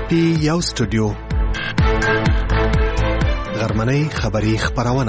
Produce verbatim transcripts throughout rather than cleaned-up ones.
پی یو سټوډیو غرمنۍ خبری خبرونه.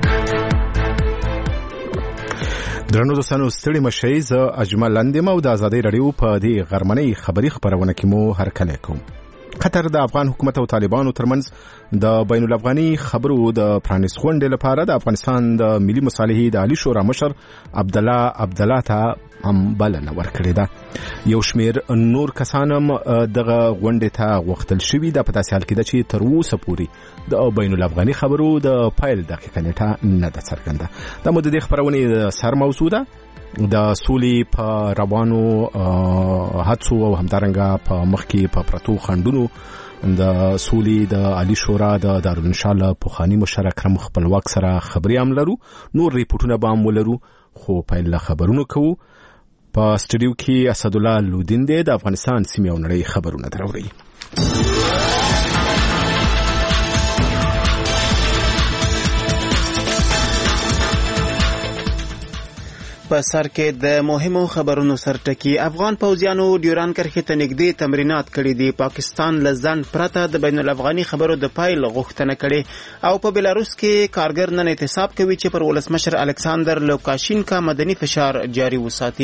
درنو دوستانو ستړي مشئ، زه اجمل لاندې مو د آزادۍ رادیو په دې غرمنۍ خبری خبرونه کې مو هرکلی کوم. قطر د افغان حکومت او طالبانو ترمنځ د بین الافغاني خبرو د پرانیست غونډې لپاره د افغانستان د ملي مصالحې د عالی شورا مشر عبدالله عبدالله ته هم بلنه ورکړې ده. یو شمیر نور کسان هم دغه غونډې ته غوښتل شوي ده. په داسې حال کې ده چې تر اوسه پورې د بین الافغاني خبرو د پیل دقیقه نیټه نه ده څرګنده. دا مو د دې خبرونې سر موضوع ده. د سولې په روانو هڅو او همدارنګه په مخکې په پرتو خنډونو د سولې د عالی شورا د دارالانشا پخواني مشر اکرم خپلواک سره خبرې هم لرو. نور ریپورټونه به هم ولرو، خو پیل خبرونه کوو. په سټډیو کې اسدالله لودین دی د افغانستان سیمې او نړۍ خبرونه دراوړي. په سر کې د مهمو خبرونو سرټکی. افغان پوځیانو ډیوران کرښې ته نږدې تمرینات کړي دي. پاکستان له ځنډ پرته د بین الافغاني خبرو د پایل غوښتنه کړي. او په بلاروس کې کارګر نن احتساب کوي چې پر ولسمشر الکساندر لوکاشینکا مدني فشار جاري وساتي.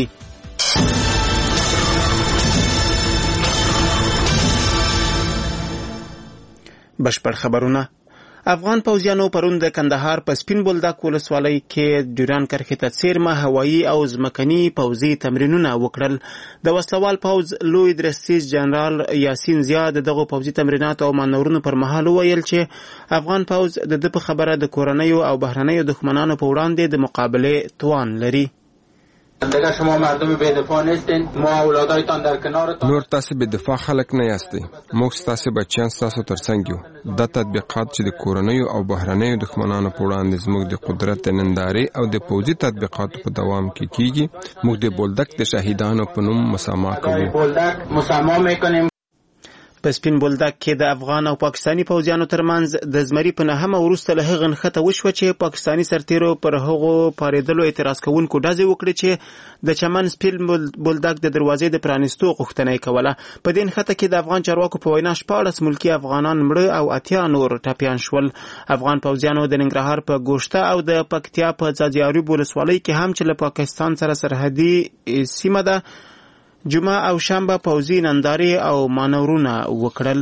بشپړ خبرونه. افغان پوځیانو پرون د کندهار په سپین بولدک ولسوالۍ کې ډیوران کرښې ته څیرمه هوایي او ځمکني پوځي تمرینونه وکړل. د وسلوال پوځ لوی درستیز جنرال یاسین زیا د دغو پوځي تمریناتو او مانورونو پر مهال وویل چې افغان پوځ د ده په خبره د کورنیو او بهرنیو دښمنانو په وړاندې د مقابلې توان لري. دیگه شما مردم بی دفاع نیستین، ما اولادایتان در کنارتان. نور تاسو بی دفاع خلک نه یاستئ. موږ تاسو بچیان تاسو ترڅنګ یو. د تطبیقات چې د کورنیو او بهرنیو دښمنانو په وړاندې زموږ د قدرت نندارې او د پوځي تطبیقاتو په دوام کې کیږي. موږ د بولدک د شهیدانو په نوم مسامحه کوو. بولدک مسامحه میکنیم. په سپین بولدک کې د افغان او پاکستاني پوځیانو ترمنځ د زمري په نهمه وروسته له هغه نښته وشوه چې پاکستاني سرتیرو پر هغو پارېدلو اعتراض کوونکو ډزې وکړې چې د چمن سپین بولدک د دروازې د پرانیستو غوښتنه یې کوله. په دې نښته کې د افغان چارواکو په وینا شپاړس ملکي افغانان مړه او اتیا نور ټپیان شول. افغان پوځیانو د ننګرهار په ګوشته او د پکتیا په ځاځي ولسوالۍ کې هم چې له پاکستان سره سرحدي سیمه ده جمعه او شنبه پوځي نندارې او مانورونه وکړل.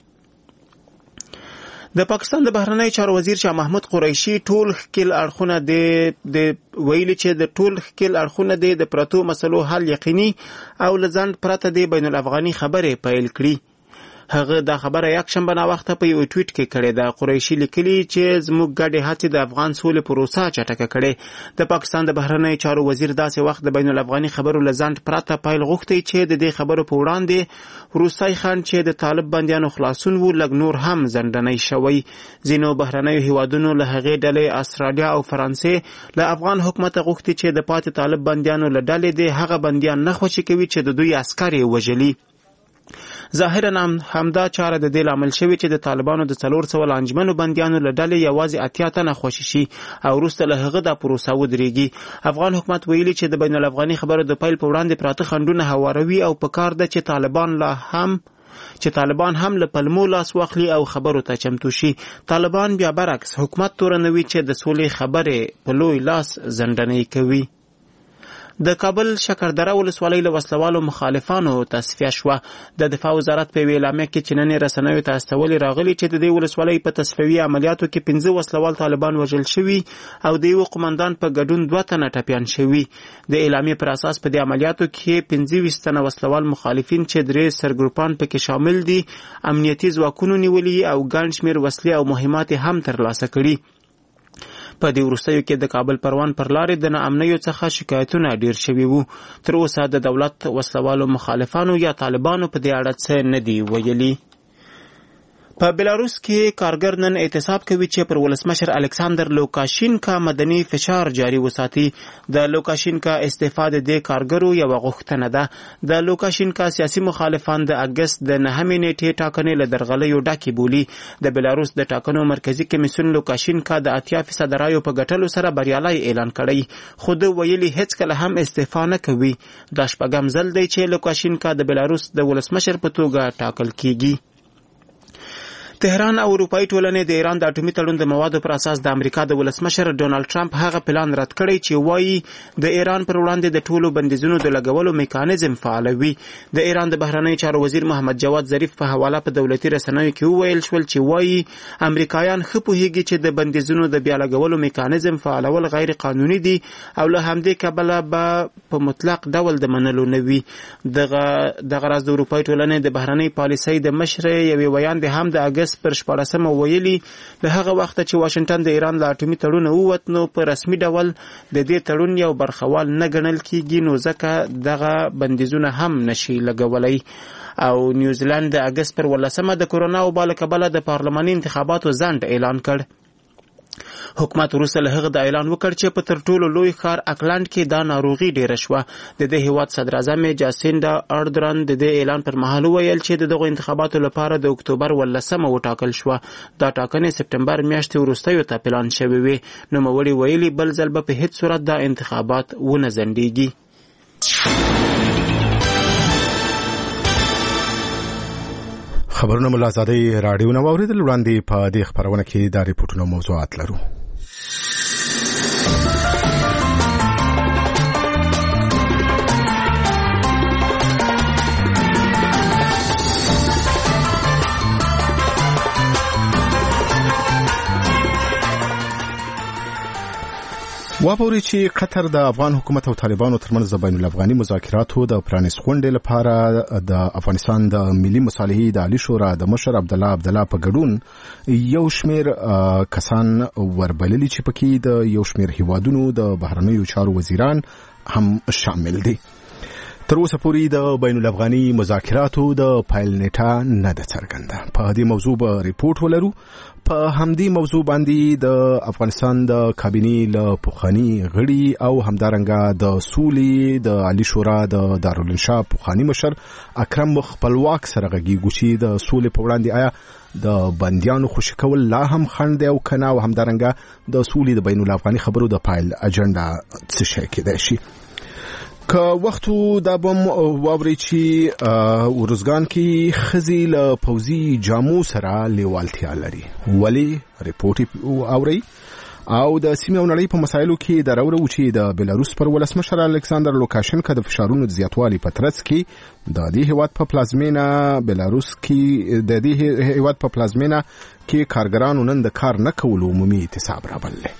د پاکستان د بهرنی چارو وزیر شاه محمود قریشي ټول ښکیل اړخونه د ویلي چې د ټول ښکیل اړخونه د پرتو مسلو حل یقیني او له ځنډ پرته د بین الافغاني خبرې پیل کړي. هغه دا خبره یک شنبه نا وخته په یو ټویټ کې کړې ده. قریشي لیکلي چې زموږ ګډې هڅې د افغان سولې پروسه چټکه کړې. د پاکستان د بهرنی چارو وزیر داسې وخت د بین الافغاني خبرو له ځنډ پرته پیل غوښتي چې د دې خبرو په وړاندې روسي خان چې د طالب بندیانو خلاصون وو لږ نور هم ځنډنی شوی. ځینو بهرنیو هیوادونو له هغې ډلې استرالیا او فرانسې له افغان حکومت غوښتي چې د پاتې طالب بندیانو له ډلې د هغه بندیان نه خوشي کوي چې د دوی عسکر یې وژلي. ظاهرا همدا چاره د دې لامل شوی چې د طالبانو د څلور سوه انجمنو بندیانو له ډلې یوازې اتیا تنه خوشي شي او وروسته له هغه دا پروسه ودرېږي. افغان حکومت ویلي چې د بین الافغاني خبرو د پیل په وړاندې پراته خنډونه هواروي او په کار ده چې طالبان لا هم چې طالبان هم له پلمو لاس واخلي او خبرو ته چمتو شي. طالبان بیا برعکس حکومت تورنوي چې د سولې خبرې په لوی لاس ځنډنۍ کوي. د کابل شکردره ولسوالۍ له وسلوالو مخالفانو تصفیه شوه. د دفاع وزارت په یوې اعلامیه کې چې نن رسنیو ته استولې راغلي چې د دې ولسوالۍ په تصفیوي عملیاتو کې پنځه وسلوال طالبان وژل شوي او د یو قومندان په ګډون دوه تنه ټپیان شوي. د اعلامیې پر اساس په دې عملیاتو کې پنځه ویشت تنه وسلوال مخالفین چې درې سرګروپان پکې شامل دي امنیتي ځواکونو نیولي او ګڼ شمېر وسلې او مهمات هم ترلاسه کړي. په دې وروستیو کې د کابل پروان پر لارې د ناامنیو څخه شکایتونه ډیر شوي وو. تر اوسه د دولت وسلوالو مخالفانو یا طالبانو په دې اړه څه نه دي ویلي. په بلاروس کې کارګر نن احتساب کوي چې پر ولسمشر الکساندر لوکاشینکا مدني فشار جاري وساتي. د لوکاشینکا استعفا د دې کارګرو یو غوښتنه ده. د لوکاشینکا سیاسي مخالفان د اگست د نهمې نیټې ټاکنې له درغلیو ډکې بولي. د بلاروس د ټاکنو مرکزی کمیسیون لوکاشینکا د اتیا فیصد رایو په ګټلو سره بریالی اعلان کړی، خو د ویلي هیڅ کله هم استعفا نه کوي. دا شپږم ځل دی چې لوکاشینکا د بلاروس د ولسمشر په توګه ټاکل کیږي. تهران او اروپאי ټولنې د ایران د اټومي تړون د موادو پر اساس د امریکا د ولسمشر ډونالد ټرمپ هغه پلان رد کړی چې وایي د ایران پر وړاندې د ټولو بندیزونو د لګولو میکانیزم فعالوي. د ایران د بهرنیو چارو وزیر محمد جواد ظریف په حواله په دولتي رسنیو کې وویل شول چې وایي امریکایان ښه پوهیږي چې د بندیزونو د بیا لګولو میکانیزم فعالول غیر قانوني دي او له همدې کبله به په مطلق ډول د منلو نه وي. دغه دغه راز د اروپאי ټولنې د بهرنۍ پالیسۍ د مشر یوې ویاندې هم د اګست پر شپاړسمه ویلي له هغه وخته چې واشنگټن د ایران له اټومي تړون ووت نو په رسمي ډول د دې تړون یو برخوال نه ګڼل کیږي نو ځکه دغه بندیزونه هم نشي لګولای. او نیوزیلند د اګست پر ولسمه د کورونا وبا له کبله د پارلماني انتخاباتو ځنډ اعلان کړ. حکومت وروسته له هغه د اعلان وکړ چې په تر ټولو لوی ښار اکلند کې دا ناروغي ډیره شوه. د دې هیواد صدر اعظم جاسینډا اردرن د دې اعلان پر مهال ویل چې د دغو انتخاباتو لپاره د اکتوبر ولسمه وټاکل شوه. دا ټاکنې سپټمبر میاشتې وروستیو ته پلان شوې وې. نوموړي ویلي بل ځل به په هیڅ صورت دا انتخابات ونه ځنډیږي. خبرونه ملا زادی رادیو نو اوریدل وړاندې په دې خبرونه کې د ریپورتونو موضوعات لرو. وابوري چې قطر د افغان حکومت او طالبانو ترمنځ د بین الافغاني مذاکراتو د پرانیست غونډې لپاره د افغانستان د ملي مصالحې د عالی شورا د مشر عبد الله عبد الله په ګډون یو شمیر کسان وربللي چې پکې د یو شمیر هیوادونو د بهرنیو چارو وزیران هم شامل دي. تر اوسه پورې د بین الافغاني مذاکراتو د پایل نیټه نه ده څرګنده. په دې موضوع به ریپورت ولرو. په همدې موضوع باندې د افغانستان د کابینې له پخواني غړي او همدارنګه د سولې د عالی شورا د دارالانشا پخواني مشر اکرم خپلواک سره غږیږو چې د سولې په وړاندې آیا د بندیانو خوشي کول لا هم خنډ دی او کنه او همدارنګه د سولې د بین الافغاني خبرو د پایل اجنډا څه شي کېدای شي. که وختو دا بم واوري چې ورزګان کې خزي له پوزي جامو سره لیوالتیا لري. ولی ریپورت اوري او د سیمه نړۍ په مسایلو کې د راوړو چې د بلاروس پر ولسمشر الکساندر لوکاشنکا د فشارونو د زیاتوالي په ترڅ کې د دې هیواد په پلازمینا بلاروس کې د دې هیواد په پلازمینا کې کارګرانو نن د کار نه کولو عمومي اعتصاب راوړل.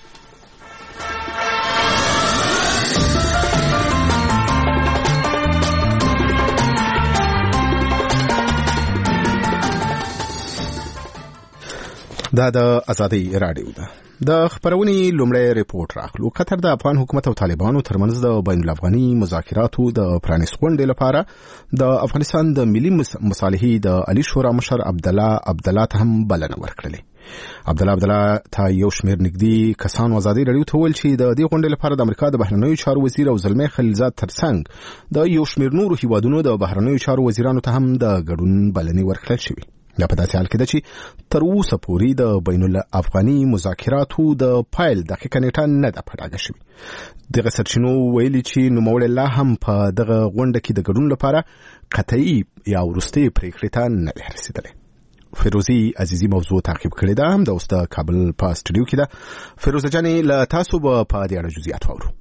دا د ازادي رادیو ده. د خبرونې لومړی ریپورت راخلو. قطر د افغان حکومت او طالبانو ترمنځ د بین الافغاني مذاکراتو د پرانیست غونډې لپاره د افغانستان د ملي مصالحې د عالی شورا مشر عبد الله عبد الله ته هم بلنه ورکړه. عبد الله عبد الله ته یو شمیر نږدې کسان ازادي رادیو ته ویل چې د دې غونډې لپاره د امریکا د بهرنیو چارو وزیر او زلمي خلیلزاد ترڅنګ د یو شمیر نورو هیوادونو د بهرنیو چارو وزیرانو ته هم د ګډون بلنې ورکړل شوې. یا په داسې حال کې ده چې تر اوسه پورې د بین الافغاني مذاکراتو د پایل دقیقه نیټه نه ده په ډاګه شوې. دغه سرچینو ویلي چې نوموړی لا هم په دغه غونډه کې د ګډون لپاره قطعي یا وروستۍ پرېکړې ته نه دی رسېدلی. فیروزي عزیزي موضوع تعقیب کړې ده، هم د اوس د کابل په سټوډیو کې ده. فیروزه جانې له تاسو به په دې اړه جزئیات واورو.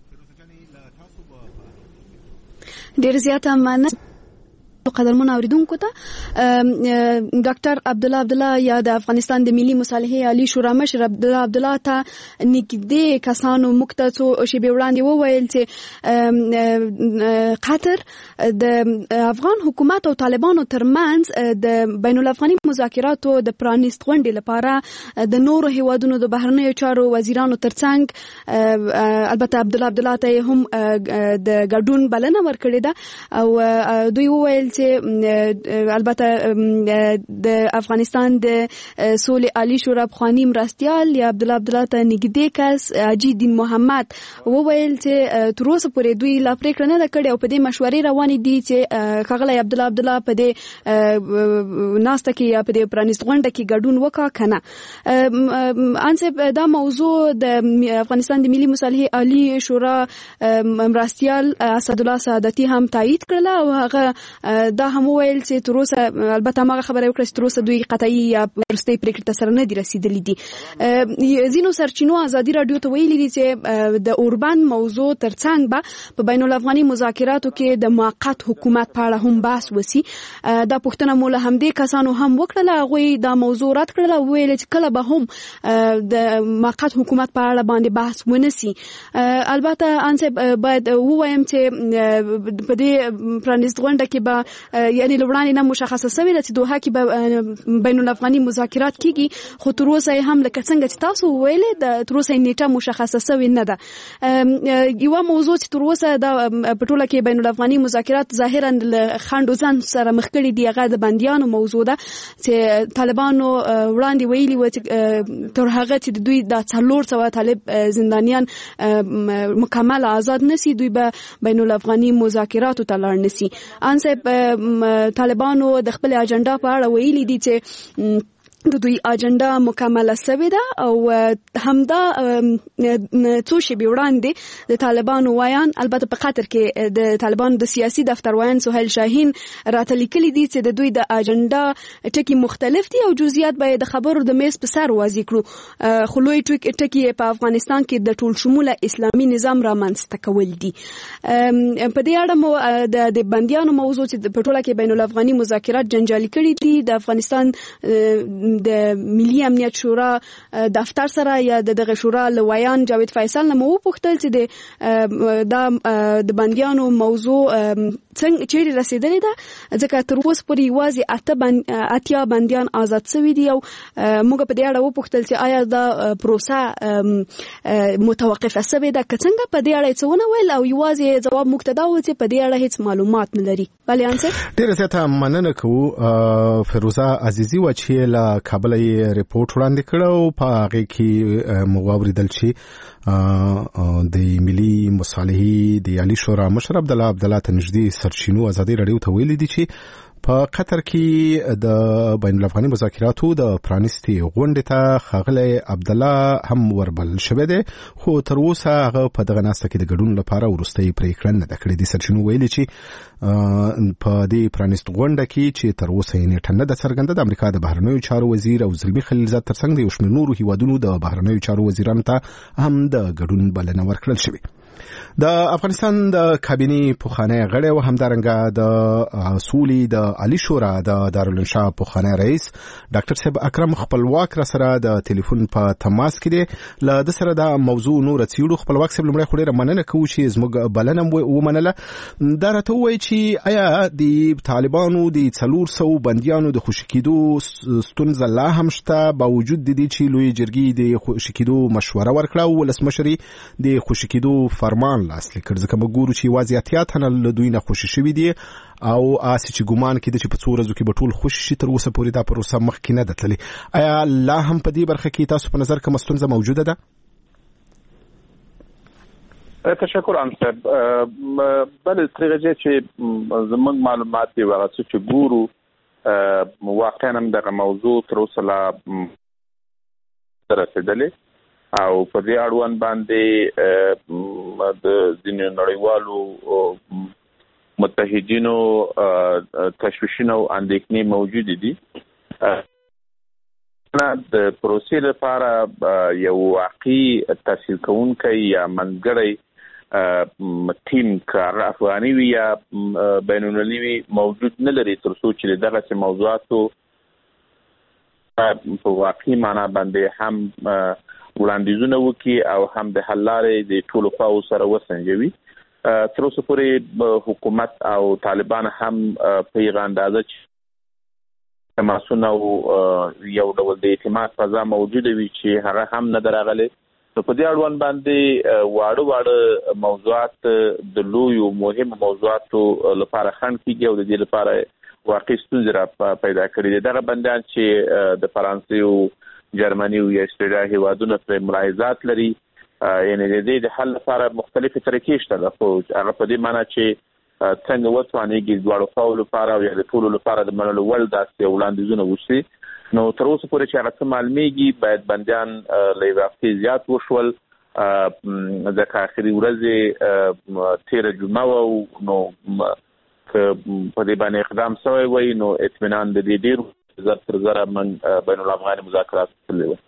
ډېر زیاته مننه قدرمن اوریدونکو ته. ډاکټر عبد الله عبد الله یا د افغانستان د ملي مصالحې عالی شورا مشر عبد الله عبد الله ته نږدې کسانو مکتڅو شیبه وړاندې وویل چې قطر د افغان حکومت او طالبانو ترمنځ د بین الافغاني مذاکراتو د پرانیست غونډې لپاره د نورو هیوادونو د بهرنیو چارو وزیرانو ترڅنګ البته عبد الله عبد الله ته هم د ګډون بلنه ورکړې ده او دوی وویل چې البته د افغانستان د سولې عالی شورا پخوانی مرستیال یا عبد الله عبد الله ته نږدې کس حاجی دین محمد وویل چې تر اوسه پورې دوی لا پریکړه نه کړې او په دې مشورې روانې دي چې ښاغلی عبد الله عبد الله په دې ناسته کې یا په دې پرانیست غونډه کې ګډون وکړه کنه. انسه دا موضوع د افغانستان د ملي مصالحې عالی شورا مرستیال اسد الله سعادتي هم تایید کړله او هغه دا هم ویل چې تر اوسه البته ما خبره وکړه چې تر اوسه دوی قطعي یا ورستي پریکړه ته سره نه دي رسیدلي دي. ځینو سرچینو ازادي رادیو ته ویلي دي چې د اوربند موضوع ترڅنګ به په بین الافغاني مذاکراتو کې د موقت حکومت په اړه هم بحث وسی. دا پوښتنه مو له همدې کسانو هم وکړه، هغوی دا موضوع رد کړله، ویل چې کله به هم د موقت حکومت په اړه باندې بحث ونسی. البته انسه باید ووایم چې په دې پرانیست غونډه کې به یعنی لوړانی نه مشخصه شوی چې دوحه کې به بین الافغاني مذاکرات کیږي، خو تر اوسه هم لکه څنګه چې تاسو ویلې د تر اوسه نیټه مشخصه شوی نه ده. یو موضوع چې تر اوسه د پټوله کې بین الافغاني مذاکرات ظاهرا له خنډ ځان سره مخ کړي دی، هغه د بنديانو موضوع ده چې طالبانو وړاندې ویلي و چې تر هغه چې دوی د څلور سوه طالب زندانیان مکمل آزاد نسی، دوی به بین الافغاني مذاکراتو ته لاړ نسی. انسه طالبانو د خپل اجنډا په اړه ویلي دي چې د دوی اجنډا مکمله شوې ده او همدا څو شېبې وړاندې د طالبانو وایان، البته په قطر کې د طالبانو د سیاسي دفتر وایان سهیل شاهین راته لیکلي دي چې د دوی د اجنډا ټکي مختلف دي او جزئیات به د خبرو د میز په سر واضح کړو، خو لوی ټکي په افغانستان کې د ټول شموله اسلامي نظام رامنځته کول دي. په دې اړه مو د بنديانو موضوع چې په ټوله کې بین الافغاني مذاکرات جنجالي کړي دي، د افغانستان د ملي امنیت شورا دفتر سره یا د دغه شورا لویان جاوید فیصل نه مو پوښتل چې د د بنديانو موضوع څنګه چیرې رسیدلې ده، ځکه تر اوسه پورې یوازې اته بند اتیا بنديان آزاد شوي دي او موږ په دې اړه وپوښتل چې آیا دا پروسه متوقفه شوې ده، که څنګه په دې اړه څه ونه ویل او یوازې جواب موږ ته دا و چې په دې اړه هیڅ معلومات نه لري. بلې انسه ډېره زیاته مننه کوو فیروزه عزیزي و چې له کابل یې ریپورت وړاندې کړ او په هغه کې مو واوریدل چې د ملي مصالحې د عالی شورا مشر عبدالله عبدالله ته نږدې سرچینو ازادي رادیو ته ویلي دي چې په قطر کې د بین الافغاني مذاکراتو د پرانیستي غونډې ته ښاغلی عبدالله هم وربل شوی دی، خو تر اوسه هغه په دغه ناسته کې د ګډون لپاره وروستۍ پریکړه نه ده کړې. دي سرچینو ویلي چې په دې پرانیست غونډه کې چې تر اوسه یې نیټه نه ده څرګنده، د امریکا د بهرنیو چارو وزیر او زلمي خلیلزاد ترڅنګ د یو شمېر نورو هیوادونو د بهرنیو چارو وزیرانو ته هم د ګډون بلنه ورکړل شوې. د افغانستان د کابینې پخوانی غړی او همدارنګه د سولې د عالی شورا د دارالانشا پخوانی رئیس ډاکټر صاحب اکرم خپلواک را سره د ټلیفون په تماس کې دی. له د سره د موضوع نور څیړو. خپلواک صاحب لمړی خو ډېره مننه کوو چې زموږ بلنه ومنله. دا راته ووایي چې آیا د طالبانو د څلور سوو بندیانو د خوشي کېدو ستونزه لا هم شته، باوجود د دې چې لویې جرګې د خوشي کېدو مشوره ورکړه او ولسمشر د خوشي کېدو فرمان لاسلیک کړ، ځکه موږ ګورو چې یوازې اتیا تنه له دوی نه خوشي شوي دي او آسې چې ګمان کېده چې په څو ورځو کې به ټول خوشي شي، تر اوسه پورې دا پروسه مخکې نه ده تللې. آیا لا هم په دې برخه کې تاسو په نظر کومه ستونزه موجوده ده؟ تشکر انصب. بله ترغه چې زمونږ معلومات دی هغه څه چې ګورو واقعا هم دغه موضوع تر اوسه لا رسېدلې او په دې اړوند باندې د ځینو نړیوالو متحدینو تشویشونه او اندېښنې موجودې دي. د پروسې لپاره یو واقعي تحصیل کوونکی یا منځګړی ټیم کار افغاني وي یا بین المللي وي موجود نه لري، تر څو چې دغسې موضوعاتو په واقعي معنا باندې هم وړاندیزونه وکړي او هم د حل لارې د ټولو خواو سره وسنجوي. تر اوسه پورې حکومت او طالبان هم په یغه اندازه چې تماسونه او یو ډول د اعتماد فضا موجوده وي چې هغه هم نه درغلي. نو په دې اړوند باندې واړه واړه موضوعات د لویو مهمو موضوعاتو لپاره خنډ کیږي او د دې لپاره واقعي ستونزې را پیدا کړي دي. دغه بندیان چې د فرانسې او جرمني او استرالیا هیوادونو پر ملاحظات لري، یعنی د دې د حل لپاره مختلفې طریقې شته، خو هغه په دې معنی چې څنګه وتوانېږي دواړو خواو لپاره او یا د ټولو لپاره د منلو وړ داسې وړاندیزونه وشي. نو تر اوسه پورې چې هغه څه معلومیږي باید بندیان له یوې هفتې زیات وشول، ځکه اخري ورځې تېره جمعه وه، نو په دې باندې اقدام شوی وي نو اطمینان د دې ډیر زر تر زره من بین الافغاني مذاکرات تللی وي.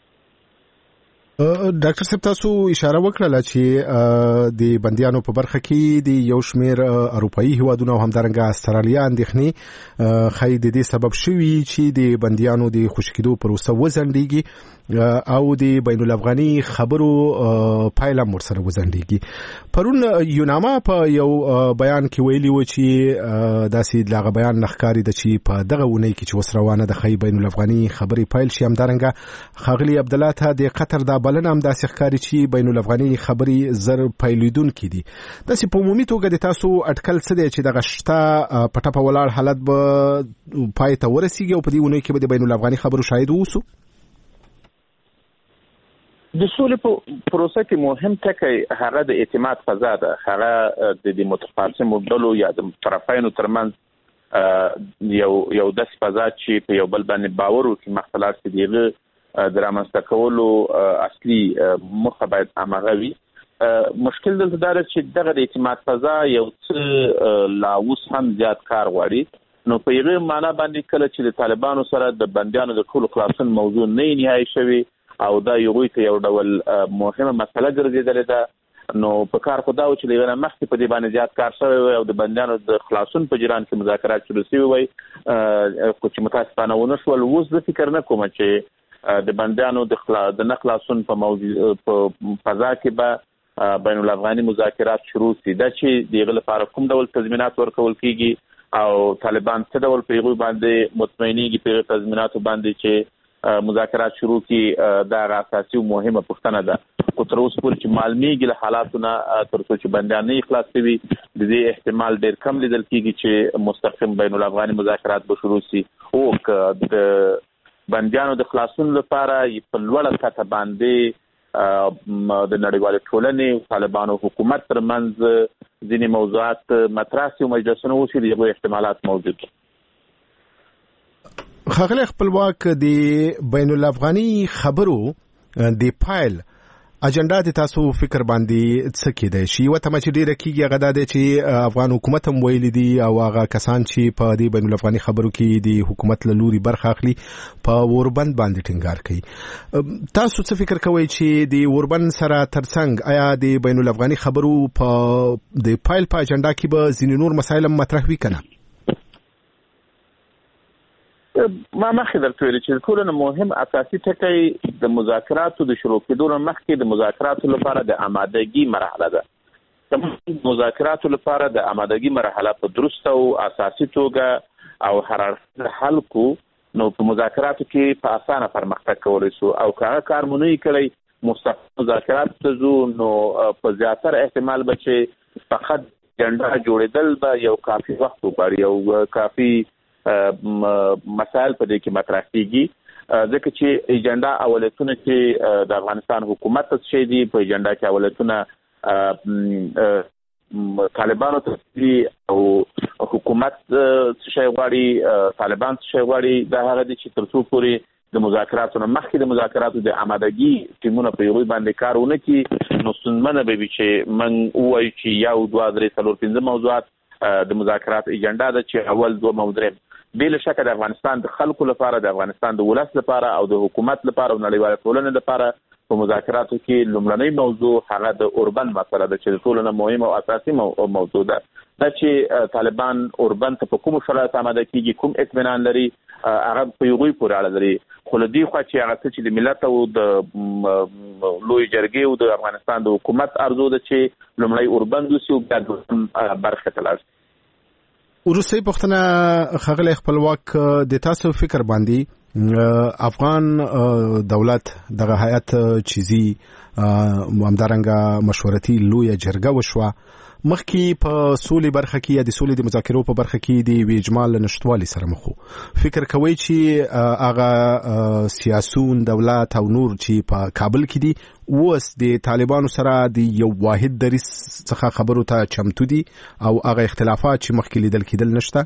ډاکټر صاحب تاسو اشاره وکړه چې د بنديانو په برخه کې د یو شمېر اروپאי هیوادونو او همدارنګه استرالیا اندېښنې خای د دې سبب شوي چې د بنديانو د خوشکېدو پروسه وځنډېږي او د بین الافغاني خبرو پایله مرسره وځنډېږي. پرون یوناما په یو بیان کې ویلي و چې داسې دغه بیان نخکاری د چې په دغه ونې کې چې وسروانه د خای بین الافغاني خبرې پایل شي همدارنګه خاغلی عبدالله ته د قطر د بلنه هم داسې ښکاري چې بین الافغاني خبرې زر پیلیدونکي دي. داسې په عمومي توګه د تاسو اټکل څه دی چې دغه شته په ټپه ولاړ حالت به پای ته ورسیږي او په دې اونۍ کې به د بین الافغاني خبرو شاهد اوسو؟ د سولې په پروسه کې مهم ټکی هغه د اعتماد فضا ده، هغه د متخاصمو ډلو یا د طرفینو ترمنځ یو یو داسې فضا چې په یو بل باندې باور وکړي مختلف چې دیغه د رامنځته کولو اصلي موخه باید هماغه وي. مشکل دلته دا چې دغه د اعتماد فضا یو څه لا اوس هم زیات کار غواړي. نو په یغه معنا باندې کله چې د طالبانو سره د بندیانو د ټولو خلاصون موضوع نه نهایی شوی او دا یو ته یو ډول مهمه مسله ګرځیدلې ده، نو په کار خو دا و چې لغونه مخکې په دې باندې زیات کار شوی او د بندیانو د خلاصون په جریان کې مذاکرات شروع شوي وي، خو چې متاسفانه ونه شول. اوس زه فکر نه کوم چې د بندیانو د خلا د نه خلاصون په موضوع په فضا کې به بین الافغاني مذاکرات شروع شي. دا چې دغه لپاره کوم ډول تضمینات ورکول کیږي او طالبان څه ډول پیغام باندې مطمئنيږي په تضمیناتو باندې چې مذاکرات شروع کی دا اساسي او مهمه پوښتنه ده. خو تر اوسه پورې چې معلومیږي له حالاتونه تر څو چې بندیان نه اخلاص شوي د دې احتمال ډېر کم لیدل کیږي چې مستقیم بین الافغاني مذاکرات به شروع شي او د بندیانو د خلاصون لپاره په لوړه سطح باندې د نړیوال ټولنې طالبانو حکومت ترمنځ ځینې موضوعات مطرح شي او مجلسونه وشي دغه احتمالات موجود دي. خاغلی خپلواک د بین الافغاني خبرو د پایل اجنډا د تاسو فکر باندې څه کېدای شي؟ وته چې ډیره کیږي هغه د چې افغان حکومت هم ویلي دي او هغه کسان چې په دې بین الافغاني خبرو کې د حکومت له لوري برخه اخلي په اوربند باندې ټینګار کوي. تاسو څه فکر کوئ چې د اوربند سره ترڅنګ آیا د بین الافغاني خبرو په د پایل په اجنډا کې به ځینې نور مسایل مطرح وي کنه؟ ما مخکې درته ویل چې ټولنه مهم اساسي ټکی د مذاکراتو د شروع کېدو مخکې د مذاکراتو لپاره د آمادګي مرحله ده. د مذاکراتو لپاره د آمادګي مرحله په درست او اساسي توګه او حرارت حل کو نو په مذاکراتو کې په اسانه پرمختګ کولای شو او کار کارمونی کړی مستقیم مذاکرات ته زو نو په زیاتره احتمال به چې فقط جنډا جوړېدل به یو کافي وخت وغواړي او کافي مسائل په دې کې مطرح کیږي، ځکه چې ایجنډا اولتونه چې د افغانستان حکومت څخه شي دي په ایجنډا کې اولتونه طالبانو ته او حکومت څه غواړي طالبان څه غواړي دا هغه دي چې تر څو پورې د مذاکراتو مخکې د مذاکراتو د آمادګي ټیمونه په یوه باندې کارونه کوي نو ستونزمنه به وي چې من وایي چې یو دوه درې څلور پنځه موضوعات د مذاکرات ایجنډا ده چې اول دوه موضوع بل شکه د افغانستان د خلکو لپاره د افغانستان د ولس لپاره او د حکومت لپاره او نړیوال ټولنې لپاره په مذاکراتو کې لومړنۍ موضوع هغه د اوربند مسله ده چې ټولنه مهمه او اساسي موضوع ده. دا چې طالبان اوربند ته په کوم شرایط آماده کیږي کوم اطمینان لري هغه په یوه پورې اړه لري. خو لدی خو چې هغه چې د ملت او د لوی جرګې او د افغانستان د حکومت ارزو ده چې لومړی اوربند وسو بیا د برخه تلل. ورسې پښتنه خغلی خپلواک د تاسو فکر باندې افغان دولت دغه هیئت چیزی همدارنګه مشورتي لوی جرګه وشوه مخکې په سولې برخه کې یا د سولې د مذاکرو په برخه کې د اجمال نشټوالي سره مخ فکر کوي چې هغه سیاسون دولت او نور چې په کابل کې دي اوس د طالبانو سره د یو واحد دریس څخه خبرو ته چمتو دي او هغه اختلافات چې مخکې لیدل کېدل نشته.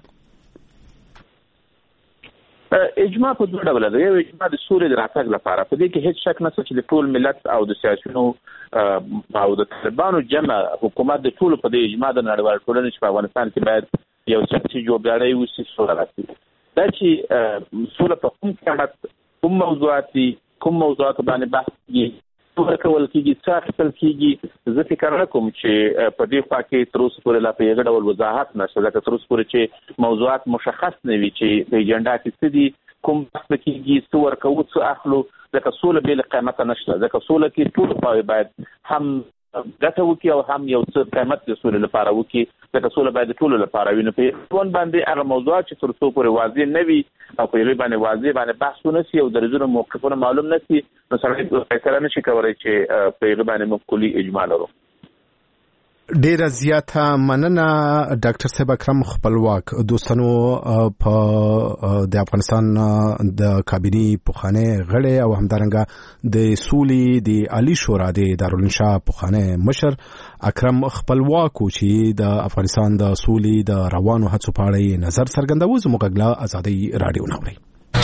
اجماع په دوه ډول دی. یو اجماع د سولې د راتګ لپاره په دې کې هیڅ شک نشته چې د ټول ملت او د سیاسيونو او د طالبانو جمع حکومت د ټول په دې اجماع د نړیوال ټولنې په افغانستان کې باید یو سیاسي جوړجاړی وشي سوله راشي. دا چې سوله په کوم قیمت کوم موضوعات دي کوم موضوعات باندې بحث کیږي څه کول کیږي څه اخیستل کیږي زه فکر نه کوم چې په دې خوا کې تر اوسه پورې لا په یو ډول وضاحت نشته ځکه تر اوسه پورې چې موضوعات مشخص نه وي چې په ایجنډا کې څه دي کوم بحث کیږي څه ورکوو څه اخلو ځکه سوله بې له قیمته نشته ځکه سوله کې ټول خواوې باید هم ګټه وکړي او هم یو څه قیمت د سولې لپاره وکړي ځکه سوله باید د ټولو لپاره وي. نو په ټول باندې هغه موضوعات چې تر څو پورې واضح نه وي او په یوې باندې واضح باندې بحث ونه شي او د دریځونو موقفونه معلوم نه شي نو سړی فیصله نه شي کولی چې په یوې باندې موږ کلي اجماع لرو. ډیره زیاته مننه ډاکټر صاحب اکرم خپلواک دوستانو په د افغانستان د کابینې پخوانی غړی او همدارنګه د سولې د عالی شورا د دارالانشا پخوانی مشر اکرم خپلواک چې د افغانستان د سولې د روانو هڅو په اړه نظر څرګندوي. زموږ غلا ازادي رادیو نوري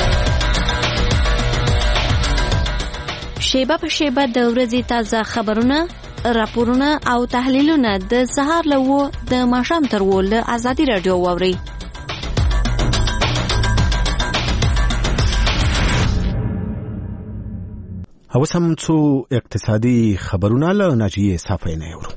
شیبه په شیبه د ورځې تازه خبرونه راپورونه او تحلیلونه د سهار له و د ماښام تر و له ازادي رادیو واوري. اوس هم څو اقتصادي خبرونه له ناجیه صافی نه اورو.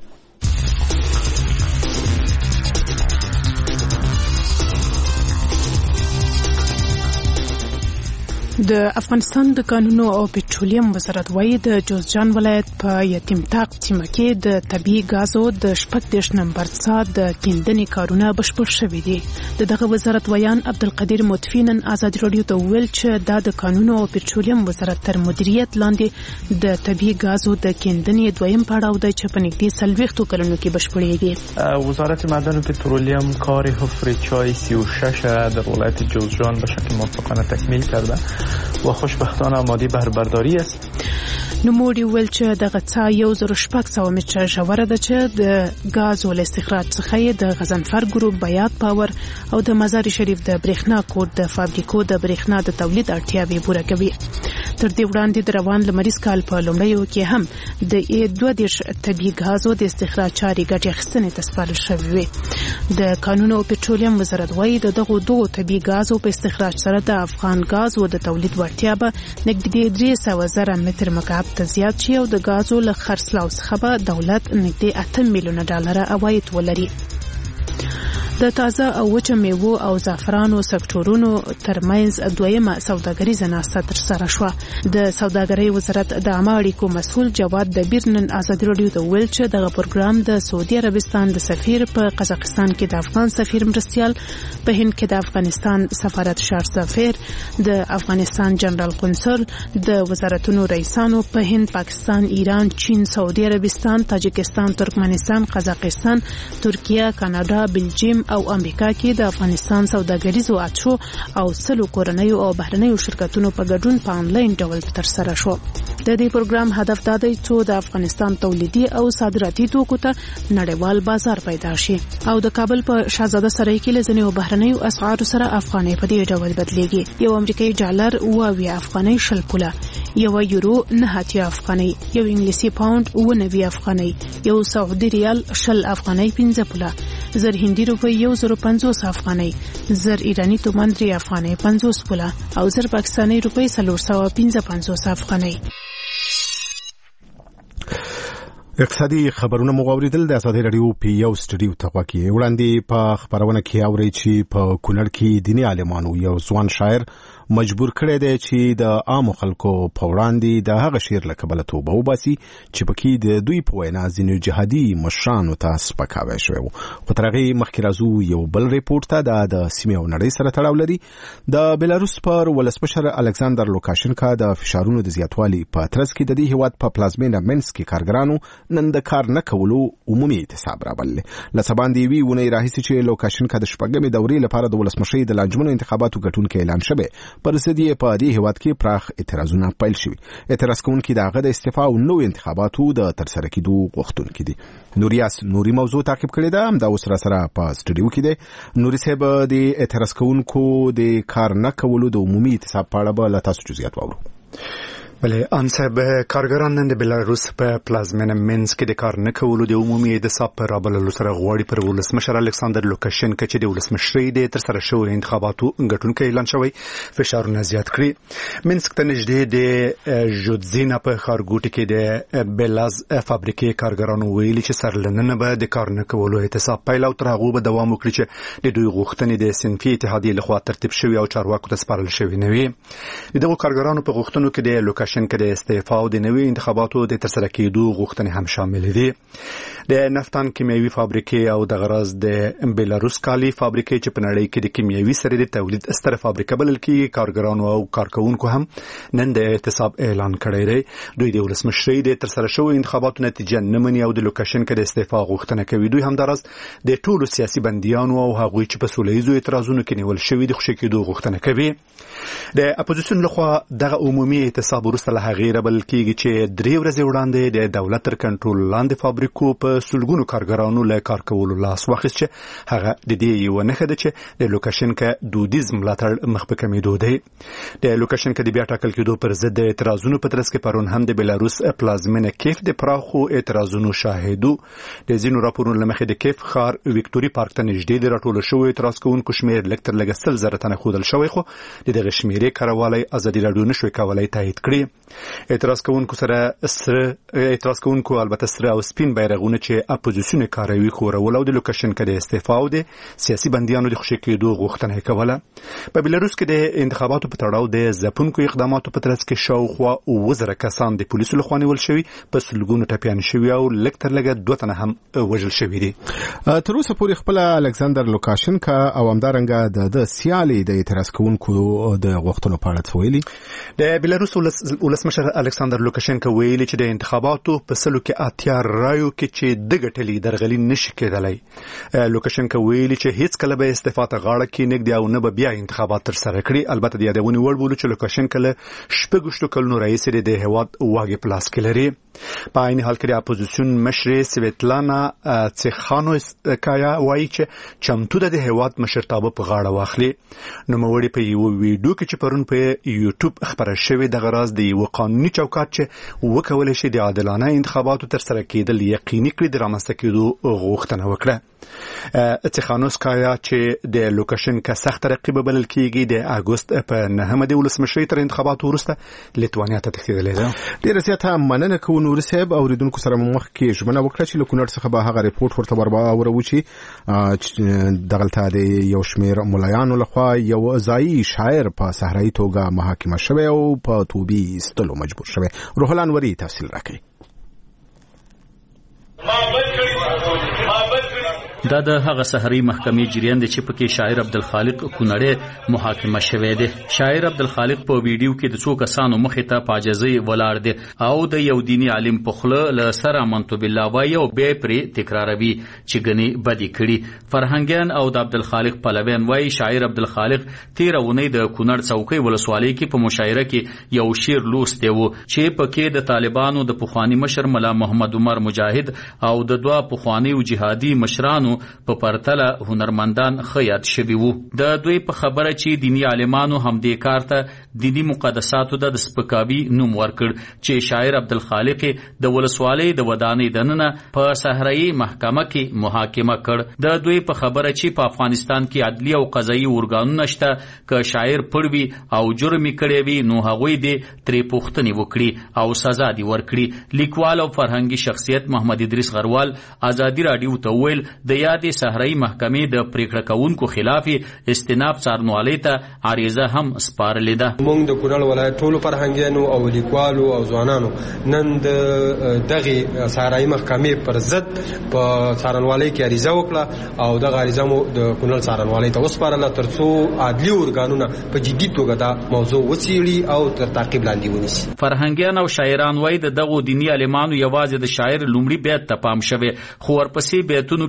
د افغانستان د کانونو او پټرولیم وزارت وايي د جوزجان ولایت په یتیم تاق سیمه کې د طبي غازو د شپږ دیرش نمبر څا د کیندنې کارونه بشپړ شوي دي. دغه وزارت ویان عبدالقدیر مطفی نن ازادي رادیو ته وویل چې دا د کانونو او پټرولیم وزارت تر مدیریت لاندې د طبي غازو د کیندنې دویم پړاو دی چې په نږدې څلوېښتو کلونو کې بشپړېږي. وزارت معدن و پترولیم کار حفر چای سی و شش در ولایت جوزجان به شکل موفقانه تکمیل کرده و خوشبختانه آماده بهره‌برداری است. نوموړي ویل چې دغه څا یو زر شپږ سوه متره ژوره ده چې د غاز ول استخراج څخه د غزنفر ګروپ بیات پاور او د مزار شریف د برېښنا کور د فابریکو د برېښنا د تولید اړتیاوې پوره کوي. تر دې وړاندې د روان لمریز کال په لومړیو کې هم د دوه دیرش طبي غازو د استخراج چارې ګټې اخیستنې ته سپارل شوې وې. د کانونو او پټرولیم وزارت وايي د دغو دوه طبي غازو په استخراج سره د افغان غازو د تولید وړتیا به نږدې درې سوه زره متر مکعب ته زیات شي او د غازو له خرڅلاو څخه به دولت نږدې اته میلیونه ډالره عواید ولري. د تازه او وچه میوو او زعفرانو سکتورونو ترمنځ دویمه سوداګریزه ناسته ترسره شوه. د سوداګرۍ وزارت د عامه اړیکو مسؤل جواد دبیر نن ازادي رادیو ته ویل چې دغه پروګرام د سعودي عربستان د سفیر په قزاقستان کې د افغان سفیر مرستیال، په هند کې د افغانستان سفارت شار سفیر، د افغانستان جنرال قونسل، د وزارتونو رئیسانو په هند، پاکستان، ایران، چین، سعودي عربستان، تاجکستان، ترکمنستان، قزاقستان، ترکیه، کاناډا، بلجیم او امریکا کې د افغانستان سوداګریزو اتشو او سلو کورنیو او بهرنیو شرکتونو په ګډون په انلاین ډول ترسره شو. د دې پروګرام هدف دا دی چې د افغانستان تولیدي او صادراتي توکو ته نړیوال بازار پیدا شي. او د کابل په شاهزاده سرای کې لزنیو بهرنیو اسعارو سره افغانۍ په دې ډول بدلیږي. یو امریکایي ډالر اوه افغانۍ شل پوله، یو یورو نه اتیا افغانۍ، یو انګلیسي پاوند اوه نوي افغانۍ، یو سعودي ریال شل افغانۍ پنځه پوله، زر هندي روپۍ یو زر پنځوس افغانۍ، زر ایرانی تومان درې افغانۍ پنځوس پوله او زر پاکستاني روپۍ څلور سوه پنځه پنځوس افغانۍ. اقتصادي خبرونه مو اوریدل. د ازادي رادیو په یو سټډیو ته واقع وړاندې په خبرونه کې اوري چې په کونړ کې دیني عالمانو یو ځوان شاعر مجبور کړی دی چې د عام خلکو په وړاندې د هغه شعر له کبله توبه وباسي چې پکې د دوی په وینا ځینې جهادي مشرانو ته سپکاوی شوی و. خو تر هغې مخکې راځو یو بل ریپورټ ته. دا د سیمې او نړۍ سره تړاو لري. د بیلاروس پر ولسمشر الکساندر لوکاشنکا د فشارونو د زیاتوالي په ترڅ کې د دې هیواد په پلازمینه منسک کې کارګرانو نن د کار نه کولو عمومي اعتصاب راوړل. له څه باندې یوې اونۍ راهیسې چې لوکاشنکا د شپږمې دورې لپاره د ولسمشرۍ د لانجمنو انتخاباتو ګټونکی اعلان شوی، پر ضد یې په دې هیواد کې پراخ اعتراضونه پیل شوي. اعتراض کوونکي د هغه د استعفا او نوو انتخاباتو د ترسره کېدو غوښتونکي دي. نوریاس نوري موضوع تعقیب کړې ده، همدا اوس را سره په سټډیو کې دی. نوري صاحب، د اعتراض کوونکو د کار نه کولو د عمومي اعتصاب په اړه به له تاسو جزئیات واورو. بلې ان صاحب کارګران نن د بلاروس په پلازمینه مینسک کې د کار نه کولو د عمومي اعتصاب پر رابللو سره غواړي پر ولسمشر الکساندر لوکاشنکا چې د ولسمشرۍ د تر سره شوی انتخاباتو ګټونکي اعلان شوی فشارونه زیات کړي. مینسک ته نږدې د جودزینا په ښارګوټي کې د بلاز فابریکې کارګرانو ویلي چې سرلننه به د کار نه کولو اعتصاب پیل او تر هغه به دوام وکړي چې د دوی غوښتنې د صنفي اتحادیې لخوا ترتیب شوی او چارواکو ته سپارل شوی نه وي. دغه کارګرانو په غوښتنو کې د لوکاشنکا د استعفا او د نوي انتخاباتو د ترسره کېدو غوښتنې هم شامل دي. د نفتان کیمیاوي فابریکې او د غرض د بیلاروس کالي فابریکې چې په نړۍ کې د کیمیاوي سرې د تولید ستره فابریکه بلل کېږي کارګرانو او کارکونکو هم نن د اعتصاب اعلان کړی دی. دوی د ولسمشرۍ د ترسره شوی انتخاباتو نتیجه نه مني او د لوکاشنکا د استعفا غوښتنه کوي. دوی همدارس د ټولو سیاسي بندیانو او هغوی چې په سوله ییزو اعتراضونو کې نیول شوي د خوشي کېدو غوښتنه کوي. د اپوزیسیون لخوا دغه عمومي اعتصاب وروسته له هغې رابلل کېږي چې درې ورځې وړاندې د دولت تر کنټرول لاندې فابریکو په سلګونو کارګرانو له کار کولو لاس واخیست چې هغه د دې یوه نښه ده چې د لوکاشنکا دودیز ملاتړ مخ په کمېدو دی. د لوکاشنکا د بیا ټاکل کېدو پر ضد د اعتراضونو په ترڅ کې پرون هم د بیلاروس پلازمینه کیف د پراخو اعتراضونو شاهدو. د ځینو راپورونو له مخې د کیف ښار ویکټوري پارک ته نږدې د راټولو شویو اعتراض کوونکو شمېر لږ تر لږه سل زره تنه ښودل شوی خو د دغه شمېرې کاروالی ازادي راډیو نشوی کولی تایید کړي. اعتراض کوونکو سره سره اعتراض کوونکو البته سره او سپین بیرغونه چې اپوزیسیون کاروي خورول او د لوکاشنکا د استعفا او د سیاسي بندیانو د خوشي کېدو غوښتنه یې کوله. په بیلاروس کې د انتخاباتو په تړاو د ځپونکو اقداماتو په ترڅ کې شاوخوا اووه زره کسان د پولیسو لخوا نیول شوي په سلګونو ټپیان شوي او لږ تر لږه دوه تنه هم وژل شوي دي. تر اوسه پورې خپله الکساندر لوکاشنکا او همدارنګه د سیالي د اعتراض کوونکو د غوښتنو په اړه ویلي. د بیلاروس ولسمشر الکساندر لوکاشنکا ویلي چې د انتخاباتو په سلو کې اتیا رایو کې چې د ګټلې درغلي نشي کېدلی. لوکاشنکا ویلي چې هیڅ کله به استعفا ته غاړه کېنږدي او نه به بیا انتخابات ترسره کړي. البته د یادونې وړ بولو چې لوکاشنکا له شپږ کلونو راهیسې د هېواد واګې په لاس کې لري. په عین حال کې د اپوزیسیون مشرې سویتلانا څیخانوسکایا وایي چې چمتو ده د هېواد مشرتابه په غاړه واخلي. نوموړي په یو ویډیو کې چې پرون په یوټیوب خبره شوې د غرض د یو قانوني چوکاټ چې وکولای شي د عادلانه انتخاباتو ترسره کېدل یقیني کړي د رامنځته کېدو غوښتنه وکړه. څیخانوسکایا چې د لوکاشنکا سخت رقیب بلل کېږي د اګوست په نهمه د ولسمشرۍ تر انتخاباتو وروسته لیتوانیا ته تښتېدلی ده. ډېره زیاته مننه کوو نوري صاحب. اوریدونکو سره مو مخکې ژمنه وکړه چې له کونړ څخه به هغه ریپورټ ورته ورواورو چې دغلته د یو شمېر ملایانو لخوا یو ځایي شاعر په صحرایي توګه محاکمه شوی او په توبې ایستلو مجبور شوی. روح الانوري تفصیل راکوي. دا د هغه سحري محکمې جریان دی چې پکې شاعر عبدالخالق کونړی محاکمه شوی دی. شاعر عبدالخالق په ویډیو کې د څو کسانو مخې ته په عاجزۍ ولاړ دی او د یو دیني عالم په خوله له سره امنت بالله وایي او بیا پرې تکراروي چې ګنې بدي کړي. فرهنګیان او د عبدالخالق پلویان وایي شاعر عبدالخالق تېره اونۍ د کونړ څوکۍ ولسوالۍ کې په مشاعره کې یو شعر لوستی و چې پکې د طالبانو د پخواني مشر ملا محمد عمر مجاهد او د دوه پخوانیو جهادي مشرانو په پرتله هنرمندان خیات شوي وو. د دوی په خبره چې دینی عالمانو هم دې کار ته دینی مقدساتو د سپکاوي نوم ورکړ چې شاعر عبدالخالق د ولسوالۍ د ودانۍ دننه په صحرایي محکمه کې محاکمه کړ. د دوی په خبره چې په افغانستان کې عدلي او قضایي ارګانونه شته که شاعر پړوي او جرم کړی وي نو هغوی دې ترې پوښتنې وکړي او سزا دې ورکړي. لیکوال او فرهنګي شخصیت محمد ادریس غروال ازادي راډیو ته وویل د یادې صحرایي محکمې د پریکړه کوونکو خلاف استناب څارنوالۍ ته عریضه هم سپارلې ده. موږ د کونړ ولایت ټولو فرهنګیانو او لیکوالو او ځوانانو نن د دغه صحرایي محکمې پر ضد په څارنوالۍ کې عریضه وکړه او دغه عریضه مو د کونړ څارنوالۍ ته وسپارله ترڅو عدلي ارګانونه په جدي توګه دا موضوع وڅېړي او تر تعقیب لاندې ونیسي. فرهنګیان او شاعران وایي د دغو دیني عالمانو یوازې د شاعر لومړي بیت ته پام شوی خو ورپسې بیتونو کې چې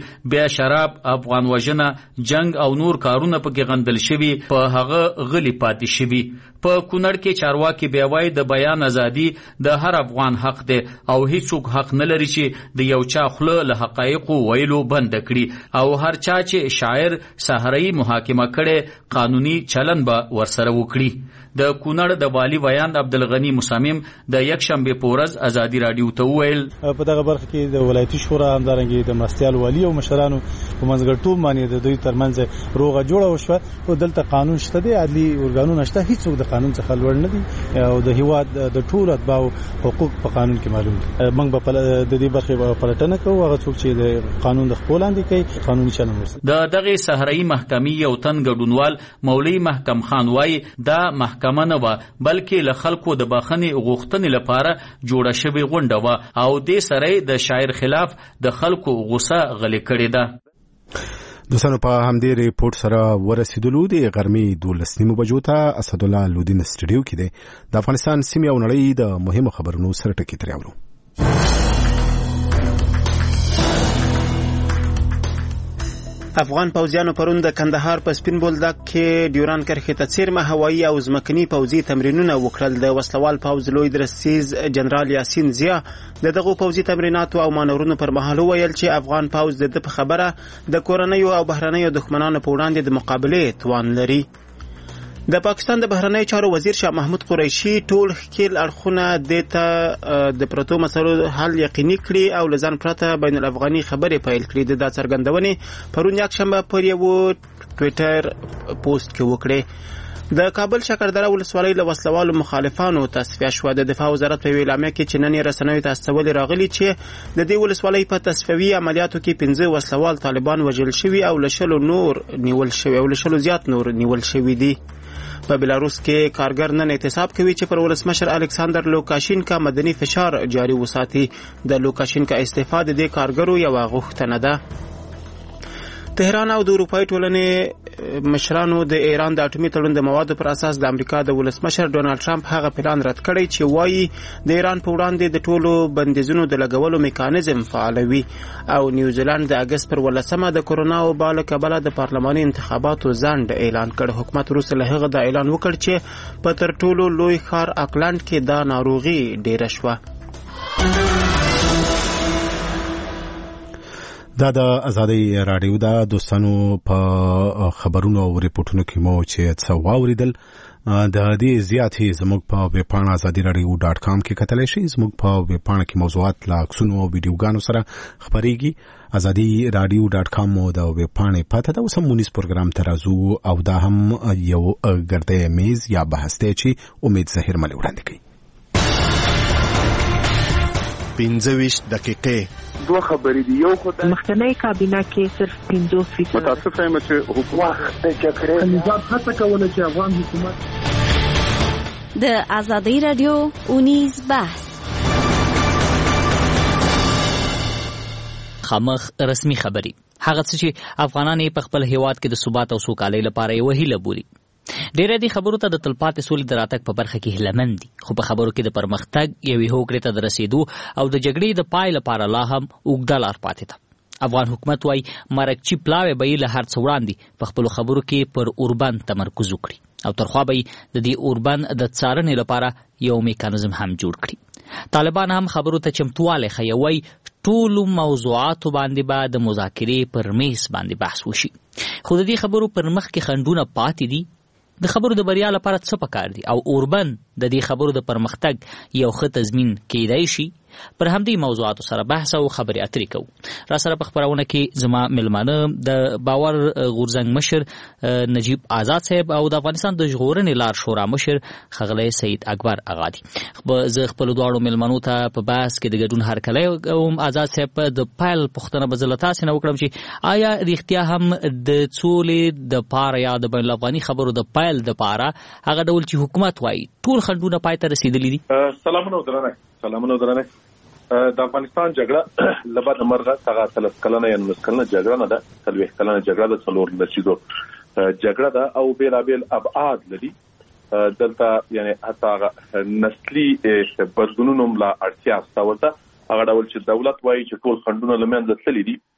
بیا شراب، افغان وژنه، جنگ او نور کارونه پکې غندل شوي، په هغه غلي پاتې شوي. په کونړ کې چارواکي بیا وایي د بیان ازادي د هر افغان حق دی او هیڅوک حق نه لري چې د یو چا خوله له حقایقو ویلو بند کړي او هر چا چې شاعر سحرایي محاکمه کړي قانوني چلن به ورسره وکړي. د کونړ د والي ویان عبدالغني مصمم د یکشنبه په ورځ ازادي رادیو ته وویل په دغه برخه کې د ولایتي شورا همدارنګه د مرستیال والي او مشرانو په منځګړیتوب باندې د دوی ترمنځ روغه جوړه وشوه او دلته قانون شته دی، عدلي ارګانونه شته، هیڅوک د قانون څخه لوړ نه دي او د هیواد د ټولو اتباعو حقوق په قانون کې معلوم دي. موږ به د دې برخې پلټنه کوو، هغه څوک چې د قانون د خپل لاندې کوي قانوني چلند وکړي. د دغه سحرایي محکمې یو تن ګډونوال مولوي محکم خان وایي دا محکمه نه و بلکې له خلکو د بخښنې غوښتنې لپاره جوړه شوې غونډه وه او دې سره د شاعر خلاف د خلکو غوسه غلې کړې ده. دوستانو په همدې ریپورت سره ورسېدلو د غرمې دولس نیمو بجو ته اسدالله لودین سټډیو کې دی د افغانستان سیمې او نړۍ د مهمو خبرونو سره ټکي ترې اورو. افغان پوځیانو پرون د کندهار په سپین بولدک کې ډیوران کرښې ته څیرمه هوایي او ځمکني پوځي تمرینونه وکړل. د وسلوال پوځ لوی درستیز جنرال یاسین زیا د دغو پوځي تمریناتو او مانورونو پر مهال ویل چې افغان پوځ د په خبره د کورنیو او بهرنیو دښمنانو په وړاندې د مقابلې توان لري. د پاکستان د بهرنیو چارو وزیر شاه محمود قریشي ټول ښکیل اړخونه د ته د پرتو مسلو حل یقیني کړي او لزان پرته بین الافغاني خبرې پیل کړي. د څرګندونې پرون یکشنبه پر یو ټویټر پوسټ کې وکړي. د کابل شکردره ولسوالۍ له وسلوالو مخالفانو تصفیه شوه. د دفاع وزارت په اعلامیه کې چې نن یې رسنیو ته استولې راغلي چې د دې ولسوالۍ په تصفیوي عملیاتو کې پنځه وسلوال طالبان وژل شوي او له شلو نور نیول شوي او له شلو زیات نور نیول شوي دي. په بلاروس کې کارګر نن احتساب کوي چې پر ولسمشر الکساندر لوکاشینکا مدني فشار جاري وساتي. د لوکاشینکا استعفا د دې کارګرو یو غوښتنه ده. تهران او د اروپای ټولنې مشرانو د ایران د اټومي تړون د موادو پر اساس د امریکا د ولسمشر ډونالد ټرمپ هغه پلان رد کړی چې وایي د ایران په وړاندې د ټولو بندیزونو د لګولو میکانیزم فعالوي. او نیوزیلند د اگست پر ولسمه د کورونا وبا له کبله د پارلماني انتخاباتو ځنډ اعلان کړ. حکومت وروسته له هغه د اعلان وکړ چې په تر ټولو لوی ښار اکلند کې دا ناروغي ډیره شوه. دا د ازادي رادیو دا دوستانو په خبرونو او ریپورتونو کې مو چې څه واوریدل د دې زیاتې زموږ په ویب پاڼه ازادي رادیو ډاټ کام کې کتلی شئ. زموږ په ویب پاڼه کې موضوعات له عکسونو او ویډیوګانو سره خپریږي. ازادي رادیو ډاټ کام مو د ویب پاڼې پته ده. اوس هم مونیز پروګرام ته راځو او دا هم یو ګردی میز یا بحث دی چې امید ظاهر ملي وړاندې کوي. پنځه ویشت دقیقې دوه خبرې دي. یو خو د مخکنۍ کابینه کې صرف پنځوس فیصد متاسفه یم چې حکومت د جګړې نظام هڅه کوله چې افغان حکومت د ازادي رادیو اونیز بحث خامخ رسمي خبري هغه چې افغانان په خپل هیواد کې د ثبات او سوکالۍ لپاره یو هیله بولي. ډېر دي خبرو ته د تلپاتې سولې د راتګ په برخه کې هیلهمند دي، خو په خبرو کې د پرمختګ یوې هوکړې ته د رسیدو او د جګړې د پای لپاره لا هم اوږده لار پاتې ده. افغان حکومت وايي مرکچي پلاوی به یې له هر څه وړاندې په خپلو خبرو کې پر اوربند تمرکز وکړي او ترخوا به یې د دې اوربند د څارنې لپاره یو میکانیزم هم جوړ کړي. طالبان هم خبرو ته چمتوالی ښیي، وایي ټولو موضوعاتو باندې به د مذاکرې پر میز باندې بحث وشي. خو د دې خبرو پر مخ کې خنډونه پاتې دي. د خبرو د بریا لپاره څه پکار دي او اوربند د دې خبرو د پرمختګ یو ښه تضمین کیدای شي؟ پر همدې موضوعاتو سره بحث او خبرې اترې کوو. را سره په خبرونه کې زما ملمانه د باور غورځنګ مشر نجیب آزاد صاحب او د افغانستان د ژغورنې لار شورا مشر ښاغلی سید اکبر اغا دي. زه خپلو دواړو ملمنو ته په بحث کې د ګډون هرکلی کوم. آزاد صاحب د پیل پوښتنه به زه له تاسې نه وکړم چې آیا رښتیا هم د سولې دپاره یا د بین الافغاني خبرو د پیل دپاره هغه ډول چې حکومت وایي ټول خنډونه پای ته رسېدلي دي؟ سلامونه درنه سلامونه درنه د افغانستان جګړه له بعد مرغه هغه ثلاث کلنه یا نصف کلنه جګړه نه ده، څلوېښت کلنه جګړه ده، څلور لسیزو جګړه ده او بیلابیل ابعاد لري. دلته یعنی حتی هغه نسلي بدلونونو لا اړتیا شته ورته. هغه ډول چې دولت وایي چې ټول خنډونه له منځه تللي دي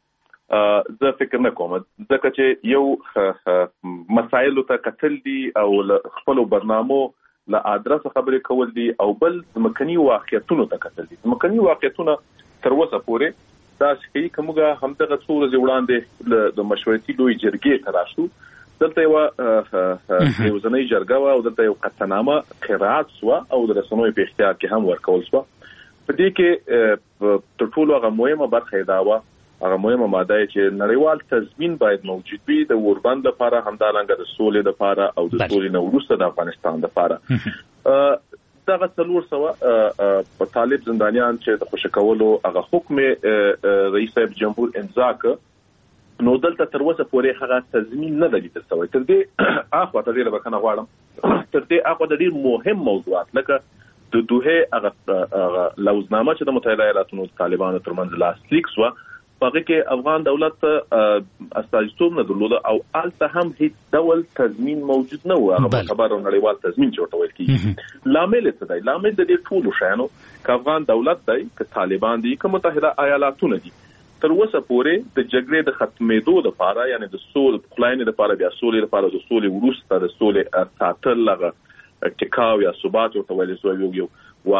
زه فکر نه کوم ځکه چې یو مسایلو ته کتل دي او خپل برنامو له ادرس خبرې کول دي او بل مکني واقعیتونو ته کتل دي. مکني واقعیتونه تر اوسه پورې دا چې کومه همدغه څو ورځې وړاندې د مشورتي لوی جرګې ته راشو، دلته یو یو ځنۍ جرګه و او دلته یو قطعنامه قرائت شو او د رسنوي په اختیار کې هم ورکول شو. په دې کې تر ټولو هغه مهمه برخه دا و، هغه مهمه ماده چې نړیوال تضمین باید موجود وي د اوربند لپاره، همدارنګه د سولې لپاره او د سولې نه وروسته د افغانستان لپاره. دغه څلور سوه په طالب زندانیان چې د خوشی کولو هغه حکم رئیس صاحب جمهور امضا کړ، نو دلته تر اوسه پورې هغه تضمین نه دی لیدل شوی. تر دې اخوا ته ډیره بخښنه غواړم، تر دې اخوا د ډیر مهم موضوعات لکه د دوه هغه لوزنامه چې د متحده ایالاتو طالبانو ترمنځ لاسلیک شو، هغه کې افغان دولت استازیتوب نه درلود او الته هم هیڅ ډول تضمین موجود نه و، هغه خبر نړیوال تضمین چې ورته ویل کیږي. لامل څه دی؟ لامل د دې ټولو شیانو ک افغان دولت دی، ک طالبان دي، ک متحده ایالاتو دي، تر اوسه پورې د جګړې د ختمېدو لپاره، یعنی د سول خلاینې لپاره، بیا سولې لپاره، د سولې وروسته د سولې ساتل لغه ټیکاو یا ثبات ورته ویل شوی یو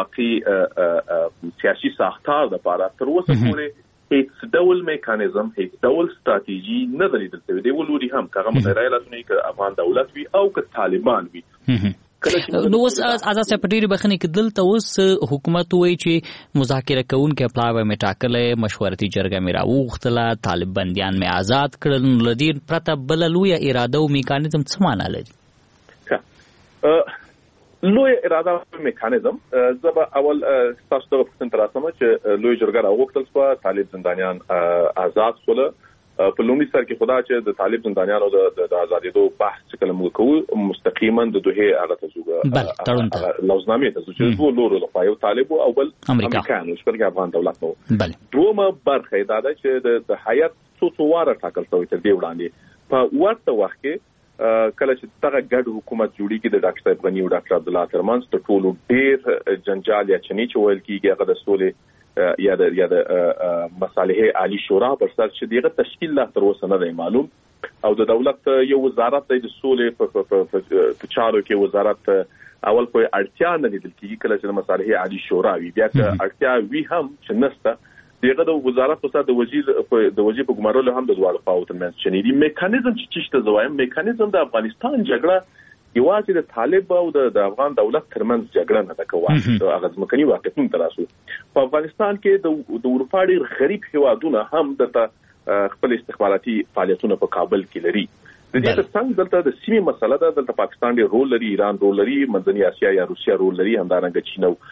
واقعي سیاسي ساختار لپاره تر اوسه پورې هیڅ ډول میکانیزم، هیڅ ډول ستراتیژي نه ده لیدل شوې. دی ولوري هم که متحده ایالاتونه کې افغان دولت وي او که طالبان وي. نو اوس آزاد صاحب په ډېرې بخښنې کې دلته اوس حکومت وایي چې مذاکره کوونکی پلاوی مې ټاکلی، مشورتي جرګه مې راوغوښتله، طالب بندیان مې آزاد کړل. نو له دې پرته بله لویه اراده او میکانیزم څه معنا لري؟ لوی اراده او میکانیزم زه به اول تاسو ته پوښتنه تراسم چې لوی جرګه راوغوښتل شوه، طالب زندانیان آزاد شول. په لومړي سر کې خدا چې د طالب زندانیانو د آزادېدو بحث چې کله موږ کوو مستقیما د دوه هغه ته ځو لوزنامې ته ځو چې دوه لورو لخوا، یو طالب او بل امریکایانو چې په افغان دولت نو. دومره برخه دا ده چې د حیات څو څو واره ټاکل شوی تر دې وړاندې. په ورته وخت کې کله چې دغه ګډ حکومت جوړیږي د ډاکټر صاحب غنی او ډاکټر عبدالله ترمنځ ته ټولو ډېر جنجال یا چني چې ویل کېږي هغه د سولې یا د یا د مصالحې عالی شورا پر سر چې دغه تشکیل لا تر اوسه نه دی معلوم، او د دولت یو وزارت د سولې په چارو کې وزارت اول په اړتیا نه لیدل کېږي. کله چې د مصالحې عالی شورا وي، بیا که اړتیا وي هم چې نشته، دغه د وزارت په سر د وزیر د وزیر په ګمارلو هم د دواړو خواو ترمنځ چني دي. میکانیزم چې چشته زوایم، میکانیزم د افغانستان جګړه یوازې د طالب او د افغان دولت ترمنځ جګړه نه ده کوي، د هغه ځمکني واقعیتونو تر اساس په افغانستان کې د اروپا ډېر غریب هیوادونه هم د خپل استخباراتي فعالیتونه په کابل کې لري. د دې ترڅنګ دلته د سیمې مسله ده، دلته پاکستان ډېر رول لري، ایران رول لري، منځنۍ اسیا یا روسیا رول لري، همدارنګه چین او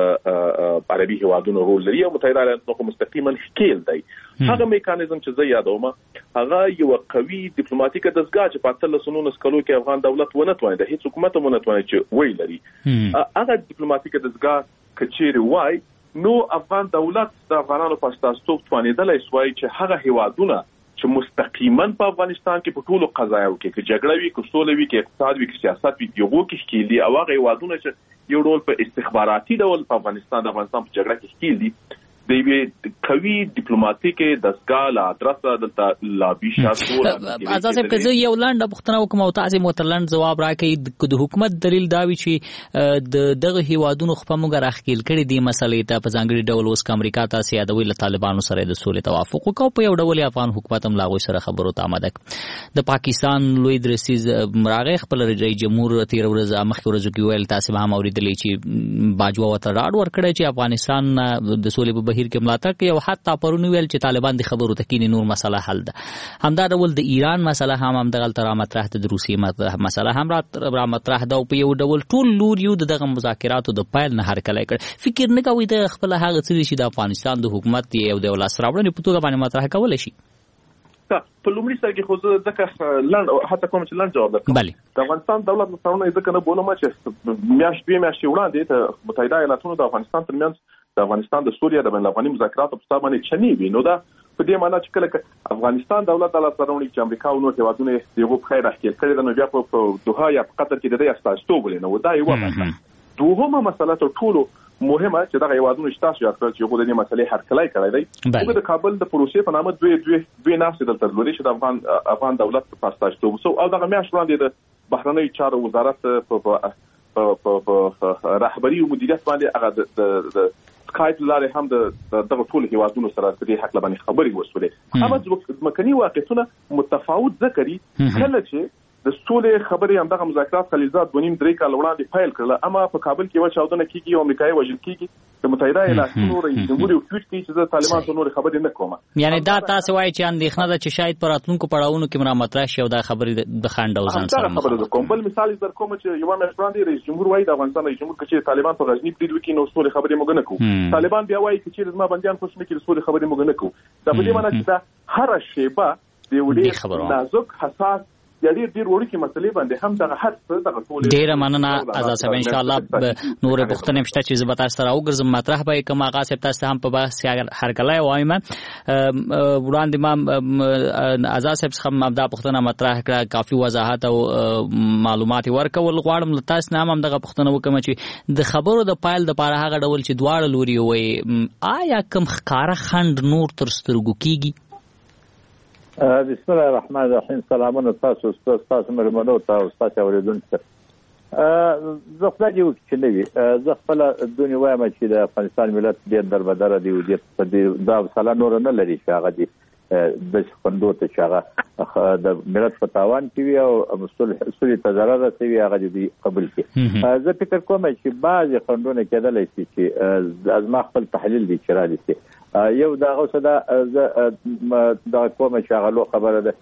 عربي هیوادونو رول لري، او متحده ایالاتو مستقیما ښکیل دی. هغه میکانیزم چې زه یادوم هغه یو قوي ډیپلوماټیک دستګاه چې په اتلس نولس کلو کې افغان دولت ونه توانید، هیڅ حکومت ونه توانید چې وی لري. هغه ډیپلوماټیک دستګاه کچېری وای نو افغان دولت د افغانانو په استازیتوب توانیدلای شوی چې هغه هیوادونه چې مستقیما په افغانستان کې په ټولو قضایاو کې چې جګړه وي، که سوله وي، که اقتصاد وي، که سیاست وي، یو کې ښکیل دي، او هغه هیوادونه چې یو ډول په استخباراتي ډول په افغانستان د افغانستان په جګړه کې ښکیل دي، د یوې قوي ډیپلوماټیک دستګاه له ادرسه دلته لابي شاسو. آزاد صاحب که زه یو لنډه پوښتنه وکړم او تاسو مو ته لنډ ځواب راکړئ، د حکومت دلیل دا وي چې د دغه هیوادونو خو په موږ راښکیل کړي دي مسلې ته په ځانګړي ډول اوس که امریکا تاسې یادوي له طالبانو سره د سولې توافق وکړو، په یو ډول افغان حکومت هم له هغوی سره خبرو ته آماده کړ. د پاکستان لوی درسیز راغی، خپل رئیس جمهور تېره ورځ مخکې ورځو کې ویل، تاسې به هم اورېدلې چې باجوه ورته ډاډ ورکړی چې افغانستان د سولې په بهیر کې ملاتړ کوي، او حتی پرون ویل چې طالبان د خبرو ته کینی نور مسله حل ده. همدا ډول د ایران مسله هم همدغلته را مطرح ده، د روسیې مسله هم را مطرح ده، او په یو ډول ټول لوریو دغه مذاکراتو د پیل نه هرکلی کړ. فکر نه کوئ د خپل هغه څه چې د افغانستان د حکومت یو د لاسته راوړنې په توګه باندې مطرح کولی شي؟ په لومړي سر کې خو زه ځکه لنډ حتی کوم چې لنډ جواب درکړم، د افغانستان دولت مساونه ځکه نه بولم چې میاشت دوې میاشتې وړاندې د متحده ایالاتونو د افغانستان ترمنځ د افغانستان د سوریا د بین الافغاني مذاکراتو په سر باندې چني وي، نو دا په دې معنی چې کله افغانستان دولت د لاسته راوړي چې امریکا او نور هیوادونه یې په خیر راښکېل کړي ده، نو بیا په دوحه یا په قطر کې د دې استازیتوب ولري، نو دا یوه مسله. دوهمه مسله تر ټولو مهمه چې دغه هیوادونو شته چې خپل چې غوډه دې مسلې هرکلای کړی دی موږ د کابل د پروسې په نامه دوی دوی دوی نافذ دلته لري چې د افغان افغان دولت په پاستاشتوب سو او دغه میاشت وړاندې د بهرنی چارو وزارت په په رهبری او مدیریت باندې هغه د سکایپ لارې هم د دغه ټول هیوادونو سره په دې حق باندې خبرې وسولې هم مکني واقعیتونه متفاوت ذکري کله چې د سولې خبرې هم دغه مذاکرات خلیزات بنیم درې کال وړاندې پیل کړل اما په کابل کې و چاودنه کیږي او امریکایي وژل کیږي د متحده ایالاتونو رئیس جمهور یو ټویټ کوي چې د طالبان څخه نور خبرې نه کوم یعنی دا تاسو وایي چې اندېښنه ده چې شاید پر راتلونکو پړاوونو کې مرامت راشي او دا خبرې د خنډ او ځان سره خبره کوم بل مثال در کوم چې یو مې وړاندې رئیس جمهور وایي د افغانستان رئیس جمهور چې طالبان په غزنی برید وکړي نو سولې خبرې موږ نه کوو طالبان بیا وایي چې زما بنديان خوش نه کړي سولې خبرې موږ نه کوو دا په دې معنی چې دا هر شیبه د وړي نازک حساس ډیر ډیر وړي کې مسلې باندې هم دغه هر څه دغه ټول ډیر مننه آزاد صاحب ان شاء الله نور بوختنه مشته چې زه تاسو سره وګرځم مطرح به کوم هغه صاحب تاسو هم په بحث هر کله وایم وړاندې ما آزاد صاحب څخه مبدا بوختنه مطرح کړه کافي وضاحت او معلومات ورکول غواړم تاسو نه هم دغه بوختنه وکم چې د خبرو د پایل د پاره هغه ډول چې دواړه لوري وي آیا کوم ښکارا خند نور تر سترګو کیږي بسم الله الرحمن الرحیم سلامونه تاسو تاسو مرمنو تاسو تاسو اوریدونکو زه خپل یو چې نه وي زه خپل دنیا وایم چې د افغانستان ملت ډېر دربدره دی او دې دا سلا نور نه لري چې هغه دي د خندو ته چې هغه د ملت په تاوان کې وي او مسول مسول تضرر رسوي هغه دې قبول کړي زه فکر کوم چې بعض خندونه کېدل شي چې از ما خپل تحلیل دي چې را دي یو دا اوسه دا دا کومه شغله خبره ده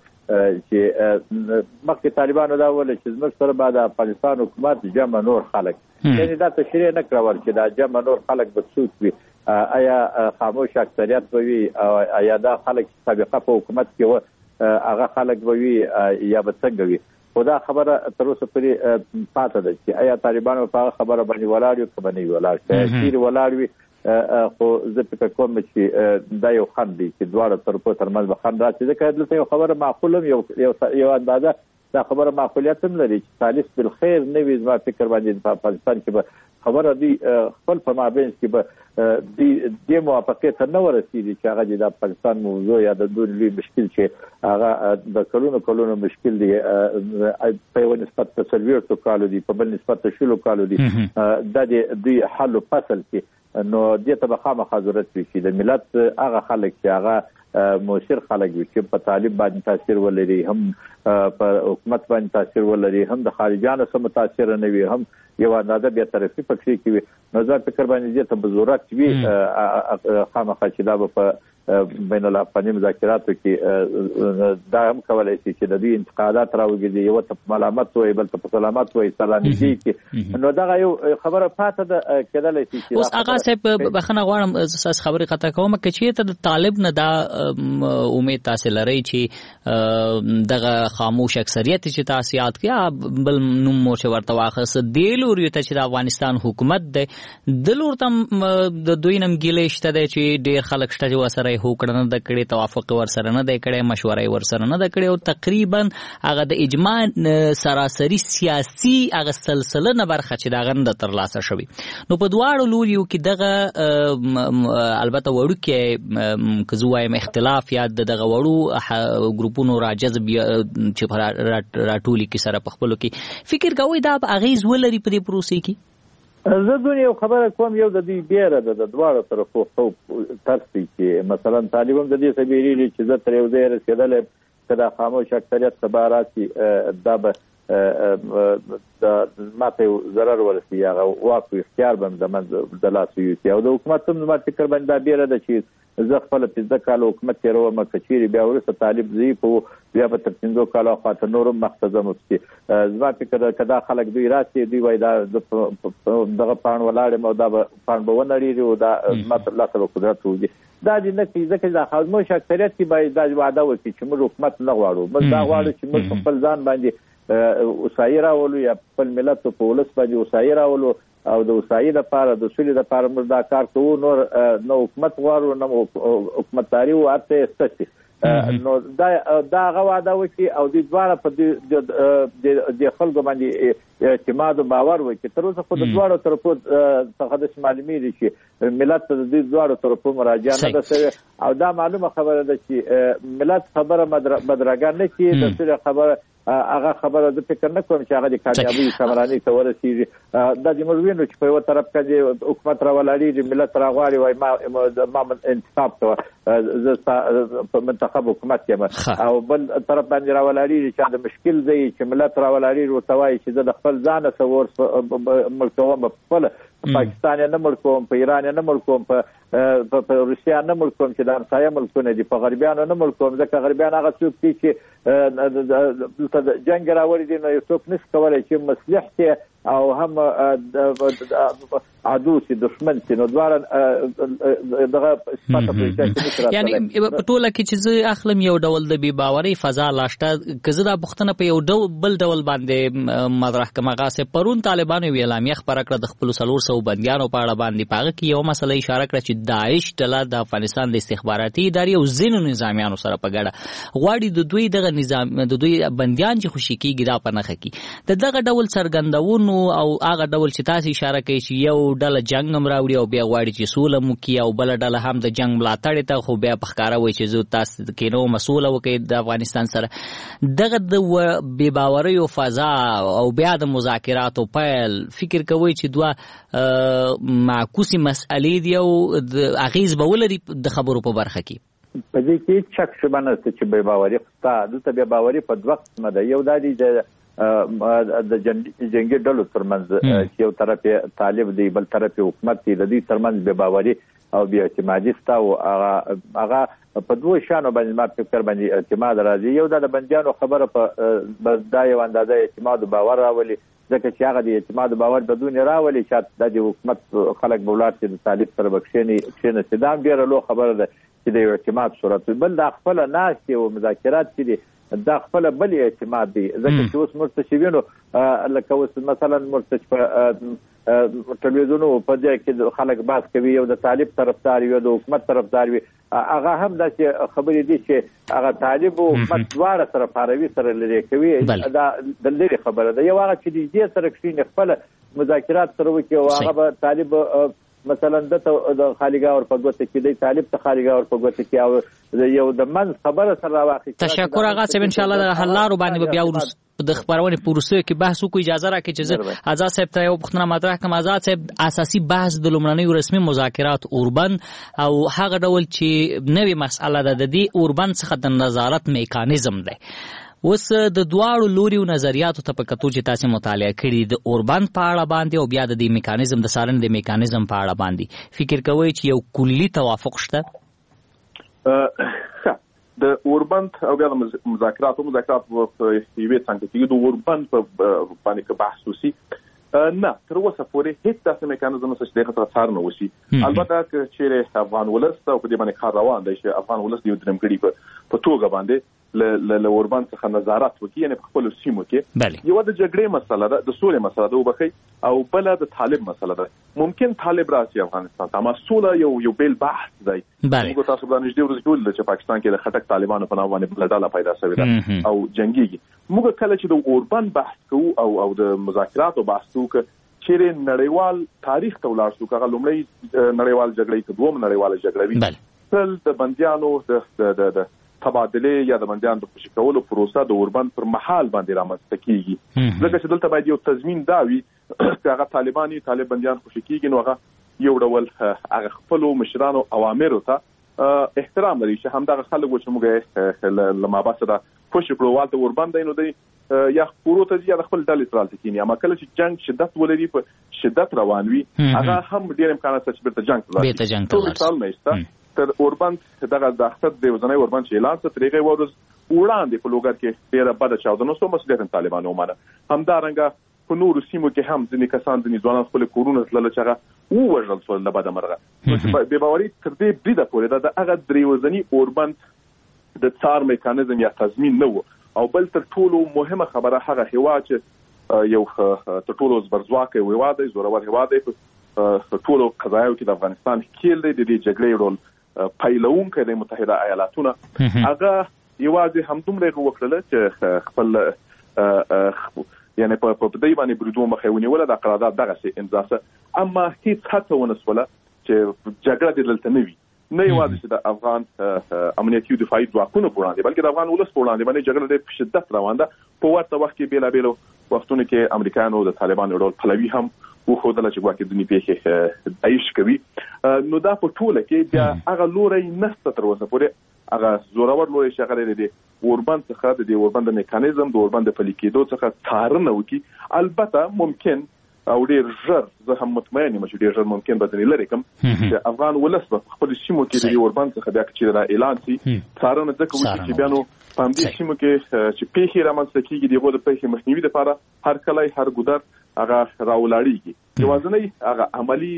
چې مخکې طالبانو دا ول چې زموږ سره بعد افغانستان حکومت جمع نور خلک یعنی دا تشریح نه کړول چې دا جمع نور خلک به څوک وي آیا خاموش اکثریت وي او آیا دا خلک سابقه په حکومت کې و هغه خلک وي یا به څنګه وي خدا خبره تر اوسه پرې پاتې ده چې آیا طالبانو په خبره باندې ولاړ یو کبه نه ولاړ چې ولاړ وي خو زه فکر کوم چې دا یو خند دی چې دواړه طرفو ترمنځ به خند راځي ځکه دلته یو خبره معقوله یو یو اندازه دا خبره معقولیت هم لري چې ثالث بالخير نه وي زما فکر باندې په افغانستان کې به خبره دی خپل په مابین کې به د موافقه ته نه ورسېږي چې هغه د افغانستان موضوع یا د دوی لوی مشکل چې هغه د کلونو کلونو مشکل دی په یو نسبت ته سلویرتو کالو دی په بل نسبت ته شلو کالو دی دا د دوی حل فصل کې نو دې ته به خامخا ضرورت وي چې د ملت هغه خلک چې هغه موثر خلک وي چې په طالب باندې تاثیر ولري هم په حکومت باندې تاثیر ولري هم د خارجانو سره متاثر نه وي هم یو اندازه بیا طرفي پکې کوي نو زه فکر باندې دې ته به ضرورت وي خامخا چې دا په بین الافغاني مذاکراتو کې دا هم کولای شي چې د دې انتقادات راوګي یو ته ملامت وي بل ته سلامت وي سلامي دي نو دا یو خبره پاته ده کېدلای شي چې اوس هغه صاحب بخنه غواړم اساس خبره قطع کوم چې ته د طالب نه دا امید تاسو لري چې دغه خاموش اکثریت چې تاسو یاد کړه بل نوم مو چې ورته واخص دی لوري ته چې د افغانستان حکومت دی د لور تم د دوی نم ګیلې شته چې ډیر خلک شته چې وسره هوکړه نه د کړې توافق ورسره نه د کړې مشورې ورسره نه د کړې او تقریبا هغه د اجماع سراسری سیاسي هغه سلسله نه برخه چې دا غند تر لاسه شوی نو په دواړو لوریو کې دغه البته وړو کې کزوایم اختلاف یا دغه وړو ګروپونو راجذب چې راټولي کې سره په خپلو کې فکر کوي دا اغیز ولري په دې پروسې کې زه دونی یو خبره کوم یو د دې بیره د دواړو طرفو خوب ترسي چې مثلا طالبان د دې سبيري چې زه تر یو ځای رسیدل کدا خاموش اکثریت خبراتي دا به د ماته ضرر ورسي هغه واقع اختیار بند د من د لاسو یو د حکومت هم د فکر باندې دا بیره د چې زه خپل پنځه کال حکومت تیرو مکچيري بیا ورسته طالب زی په بیا په ترڅنګو کاله خاطر نورم مختصم وستي زما فکر کدا خلک دوی راسي دوی وای دا دغه پان ولاړ مو دا پان به ونړي او دا ماته لاسه قدرت وږي دا د نه کیږي چې دا خاموش اکثریت کې باید دا وعده وکړي چې موږ حکومت نه غواړو موږ دا غواړو چې موږ خپل ځان باندې وسایره ولو یا خپل ملت په ولس باندې وسایره ولو او د وسایل لپاره د سولې لپاره موږ دا کار کوو نور نو حکومت غواړو نو حکومتداري او ارته استثي نو دا دا غواړه وکي او د دواره په د خلکو باندې اعتماد او باور وکړي. تر اوسه خو د دواړو طرفو څخه د معلومیږي چې ملت ته د دې دواړو طرفو مراجعه نه ده شوې او دا معلومه خبره ده چې ملت خبره بدرګه نه کړي. د څه خبره هغه خبره د فکر نه کوم چې هغه د کامیابی کمرانی ته ورسیږي. د جمهوریت چې په یو طرف کې حکومت راولړي ملت راغواړي وای ما ما انتخاب ته زه په منتخب حکومت کې او بل طرف باندې راولړي چې د مشکل دی چې ملت راولړي ورته وایي چې د خپل ځان سور ملکوم په پاکستان نه مړ کوم، په ایران نه مړ کوم، په روسیا نه مړ کوم چې د همسایه ملکونه دي، په غربیانو نه مړ کوم ځکه غربیان هغه څوک دي چې دلته جنګ راوړي دي. نو یو څوک نشي کولی چې مصلح کې او هم عدو سي دشمن سي نو دواړه دغه صفته په کې یعنی په ټوله کې چې زه اخلم یو ډول د بي باوري فضا لاشته کزه دا بختنه په یو ډول بل ډول باندې مطرح کما غاسه پرون طالبانو ویلامي خبره کړه د خپل سلور سو بنديانو په اړه باندې پاغه کې یو مسله اشاره کړه چې داعش ډله د افغانستان د استخباراتي ادارې او زینو نظامیانو سره په ګډه غواړي د دوی دغه نظام د دوی بنديان چې خوشي کیږي دا په نخ کې د دغه ډول سرګندونو او هغه ډول چې تاسو اشاره کوي چې یو ډله جنگ هم راوړي او بیا غواړي چې سوله مو کی او بل ډله هم د جنگ ملاتړ ته خو بیا پخکاره وایي چې زه تاسو کې نو مسؤل وکړي د افغانستان سره دغه د بے باورۍ او فضا او بیا د مذاکراتو پیل فکر کوي چې دوه معکوسي مسئلې دی او د اغیز به ولري د خبرو په برخه کې. په دې کې شک شوه نه چې بے باورۍ خطا دلته بے باورۍ په دوه قسمه ده. یو دا دی د د جنگي ډلو ترمنځ چې یو طرف طالب دی بل طرف حکومت دی د دې ترمنځ بے باوري او بیا اعتمادي ستا او هغه هغه په دوه شانو باندې ما فکر باندې اعتماد راځي. یو د بنديانو خبره په دا یو اندازه اعتماد او باور راولي ځکه چې هغه د اعتماد او باور بدون راولي چې د حکومت خلک بولات چې د طالب سره بخښنی چې نسدام ډیره لو خبره ده چې د اعتماد صورت بل د خپل ناس او مذاکرات چې دا خپل بل اعتماد دی ځکه چې اوس مرتشوینو لکه اوس مثلا مرتش په ټلویزیونو په دې کې خلک باس کوي یو د طالب طرفدار یو د حکومت طرفدار وي هغه هم د خبرې دي چې هغه طالب او حکومت دواړه سره فاروي سره لري کوي دا د لري خبره ده. یو هغه چې دې سره کښینه خپل مذاکرات سره وکړي او هغه طالب مثلا د خالګا اور په ګوته کې د طالب ته خالګا اور په ګوته کې او یو د من خبره سره واخی. تشکر هغه چې ان شاء الله د حلارو باندې بیا ورس د خبرونه پروسه کې بحث وکړو. اجازه راکړئ چې آزاد صاحب ته یو پوښتنه مطرح کړم. آزاد صاحب اساسي بحث د لومړنیو رسمي مذاکرات اوربند او هغه ډول چې نوې مسأله ده د دې اوربند څخه د نظارت میکانیزم دی. اوس د دواړو لوریو نظریاتو ته په کتو چې تاسو مطالعه کړی د اوربند په اړه باندې او بیا د دې میکانیزم د سارن د میکانیزم په اړه باندې فکر کوئ چې یو کلی توافق شته؟ د اوربند او بیا د مذاکرات او مذاکرات په یوې څنګه کې د اوربند په باندې کې بحث وسی نه تر اوسه پورې هیڅ داسې میکانیزم نشته چې دغه تر نه وسی. البته چې افغان ولس او په دې باندې کار روان دی چې افغان ولس یو درمګړي په توګه باندې ل ل اوربند څخه نظارت وکړي یعنی په خپل سیمو کې یو د جګړې مسله ده د سولې مسله ده وبخي او بل د طالب مسله ده. ممکن طالب راشي افغانستان ته ما سوله یو یو بیل بحث دی. موږ تاسو باندې نږدې ورځ ټول چې پاکستان کې د خټک طالبانو په نامه باندې بل ډله پیدا شوې ده او جنگيږي. موږ کله چې د اوربند بحث کوو او او د مذاکراتو بحث کوو چې نړیوال تاریخ ته ولاړ شو کغه لومړی نړیوال جګړې ته دوم نړیوال جګړه وی تل د بنديانو د د تبادله یا د بنديان د خوشی کولو پروسه د اوربند پر محل باندې رامنځته کیږي. ځکه چې دلته باید یو تضمین دا وي چې هغه طالباني طالب بنديان خوشی کیږي نو هغه یو ډول هغه خپل مشرانو اوامر ته احترام لري چې همدغه خلک چې موږ لما باسه دا خوشی کړو والته اوربند نو دی یا پروته دی د خپل ډلې ترال تکینی اما کله چې جنگ شدت ولري په شدت روان وي هغه هم ډیر امکانات چې بیرته جنگ کوي بیرته جنگ کوي. تر اوربند دغه د اختر د وزنۍ اوربند چې اعلان څه طریقې ورز وړاندې په لوګر کې ډیره بده چاودنه سو مسؤلیت طالبانو ومانه. همدارنګه په نورو سیمو کې هم ځینې کسان ځینې ځوانان خپل کورونه تلل چې هغه ووژل شول له بده مرغه. بې باوري تر دې بریده پورې د هغه درې وزنۍ اوربند د څار میکانیزم یا تضمین نه و او بل تر ټولو مهمه خبره هغه هوا چې یو تر ټولو زبرځواکه هوا دی زورور هوا دی په ټولو قضایاو کې د افغانستان کېل دی د دې جګړې رول پایلونکو د متحده ایالاتونو هغه یوازې همدومره وکړل چې خپل یعنی په په دې باندې بریدو مخه ونیول د قرارداد دغه سي امضا سه اما هیڅ هڅه ونه سوله چې جګړه د دلته نه وي نه یوازې چې د افغان امنیتي دفاعي ځواکونو په وړاندې بلکې د افغان ولس په وړاندې باندې جګړه د شدت روان ده. په ورته وخت کې بیلابیل وختونو کې امریکایانو د طالبانو ډول پلوي هم وښودل چې ګواکې د دنیا پیښې دایښ کوي. نو دا په ټوله کې بیا هغه لوري نسته تر اوسه پورې هغه زورور لوري چې هغه لري اوربند څخه د دې اوربند میکانیزم د اوربند په لیکېدو څخه څارنه وکړي. البته ممکن او ډیر ژر زه هم مطمئن یم چې ډیر ژر ممکن به ځنې لري کوم چې افغان ولس په خپل سیمو کې د اوربند څخه بیا چې دا اعلان شي څارنه ځکه وشي چې بیا نو په همدې سیمو کې چې پیښې رامنځته کېږي دغه د پیښې مخنیوي لپاره هر کلی هر ګودر هغه راولاړېږي. یوازینی هغه عملی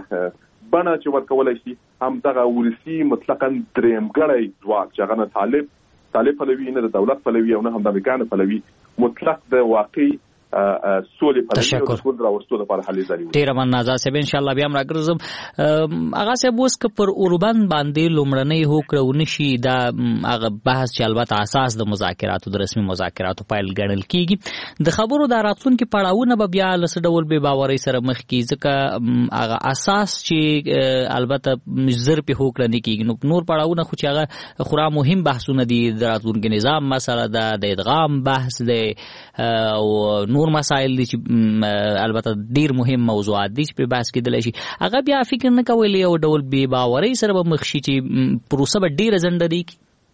بڼه چې ورکولای شي هم دغه ولسي مطلقاً درېمګړی ځواک چې هغه نه طالب طالب پلوي نه د دولت پلوي او نه هم د امریکا پلوي مطلق د واقعي سولې په لور د ټول راوستو لپاره هلې ځلې. ډیر مننه آزاد صاحب ان شاء الله بیا هم راګرځم. هغه صاحب اوس که پر اوربند باندې لومړنۍ هوکړه ونشي دا هغه بحث چې البته اساس د مذاکراتو د رسمي مذاکراتو پیل ګڼل کیږي د خبرو د راتلونکو پړاوونه به بیا لس ډول به باوري سره مخ کی ځکه هغه اساس چې البته زر په هوکړه نه کیږي نو نور پړاوونه خو چې هغه خورا مهم بحثونه دي د راتلونکو نظام مسله ده د ادغام بحث ده او نور مسائل دي چې البته ډیر مهم موضوعات دي چې په بحث کېدل شي هغه بیا فکر نه کوي یو ډول بې باورۍ سره به مخ شي چې پروسه به ډیره ځنډه دي.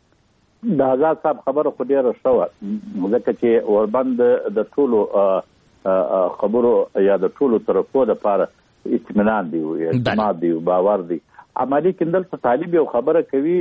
د آزاد صاحب خبره خو ډیره شوه ځکه چې اوربند د ټولو خبرو یا د ټولو طرفو لپاره اطمینان دی او اعتماد دی او باور دی. عملي کندل په طالب یو خبره کوي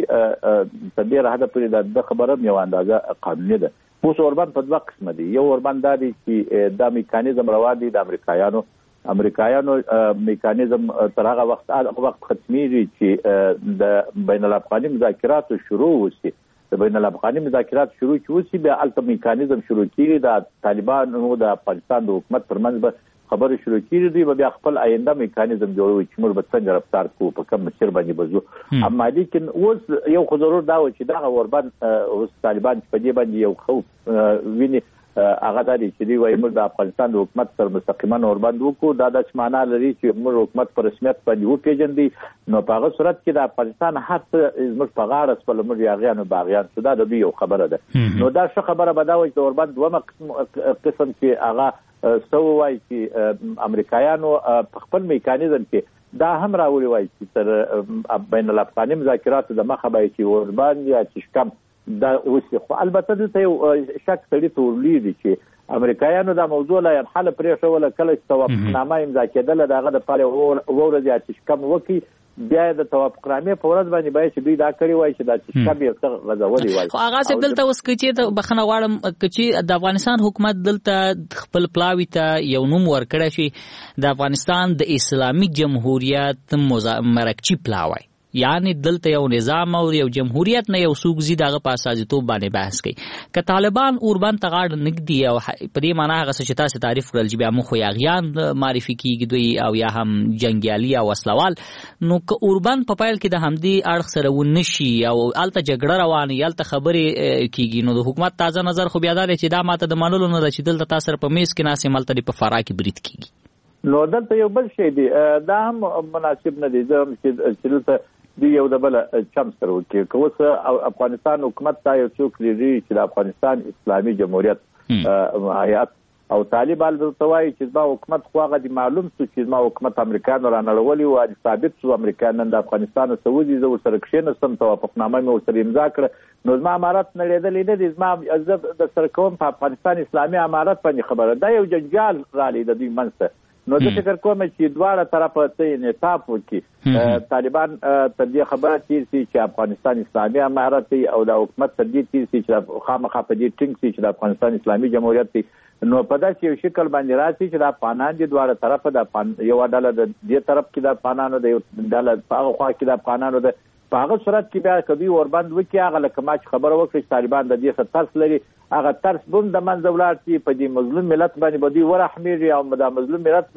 په ډیره حد پورې د خبره یو اندازه قانوني ده. اوس اوربند په دوه قسمه دي. یو اوربند دا دی چې دا میکانیزم روا دي د امریکایانو امریکایانو میکانیزم تر هغه وخت هغه وخت ختمېږي چې د بین الافغاني مذاکراتو شروع وشي. د بین الافغاني مذاکرات شروع چې وشي بیا هلته میکانیزم شروع کېږي د طالبانو د افغانستان د حکومت ترمنځ به خبرې شروع کېږي دوی به بیا خپل آینده میکانیزم جوړوي چې موږ به څنګه رفتار کوو په کوم مسیر باندې به ځو. اما لیکن اوس یو خو ضرور دا و چې دغه اوربند اوس طالبان په دې باندې یو خوف ویني هغه دا دی چې دوی وایي موږ د افغانستان د حکومت سره مستقیما اوربند وکړو. دا داسې معنا لري چې موږ حکومت په رسمیت باندې وپېژندي نو په هغه صورت کې د افغانستان هر څه زموږ په غاړه سپله موږ یاغیان او باغیان شو. دا د دوی یو خبره ده. نو دا ښه خبره به دا وایي چې اوربند دومره قسم چې هغه سو وایي چې امریکایانو په خپل میکانیزم کې دا هم راوړي وایي چې تر بین الافغاني مذاکراتو د مخه به چې اوربند یا چشکم دا اوس خو البته دلته یو شک سړي ته ورلېږي چې امریکایانو دا موضوع لا حل پرېښوله کله چې توافقنامه امضا کېدله د هغه دپاره اوه ورځې یا چشکم وکړي بیا د توافقنامې په ورځ باندې باید چې دوی دا کړي وایي چې دا چشکم یې څه غځولی وایي. خو هغه صاحب دلته اوس که چې بخښنه غواړم که چې د افغانستان حکومت دلته خپل پلاوي ته یو نوم ورکړی شي د افغانستان د اسلامي جمهوریت مرکچي پلاوی یعنی دلته یو نظام او یو جمهوریت نه یو څوک زی دغه په اساسیتوب باندې بحث کوي که طالبان اوربند ته غاړه نږدي او په دې معنی هغه چې تاسو تعریف کړل چې بیا مو خو یاغیان معرفي کیږي دوی او یا هم جنگیالي او وسلوال نو که اوربند په پایل کې د همدې اړخ سره ونشي او الته جګړه روانه یالته خبرې کیږي نو د حکومت تازه نظر خو بیا دا چې دا ماته د منلو نه چې دلته تاسو په میز کې ناسې ملته په فرا کې برید کیږي. نو دلته یو بل شی دی دا هم مناسب نه دی چې دلته دی یو د بل چم سره وکړي که اوس افغانستان حکومت ته یو څوک لري چې د افغانستان اسلامي جمهوریت هیات او طالبان ورته وایي چې زما حکومت خو هغه د معلوم شو چې زما حکومت امریکایانو رانړولي او ثابت شو امریکایان نن د افغانستان څخه وځي زه ورسره کښېنستم توافقنامه مې ورسره امضا کړه نو زما امارت نړېدلی نه دی زما زه درسره کوم په افغانستان اسلامي امارت باندې خبره دا یو جنجال رالی د دوی منځ ته نو زه فکر کوم چې دواړه طرفه ته انعطاف وکړي طالبان تر دې خبره تېر شي چې افغانستان اسلامي امارت دی او د حکومت تر دې تېر شي چې خامخا په دې ټینګ شي چې د افغانستان اسلامي جمهوریت دی نو په داسې یو شکل باندې راشي چې د افغانان دي دواړه طرفه د یوه ډله د دې طرف کې د افغانانو د یو ډله په هغه خوا کې د افغانانو د په هغه صورت کې بیا که دوی اوربند وکړي هغه لکه ما چې خبره وکړي چې طالبان د دې څه ترس لري هغه ترس به هم د منځه ولاړ شي په دې مظلوم ملت باندې به دوی ورحمېږي او د مظلوم ملت به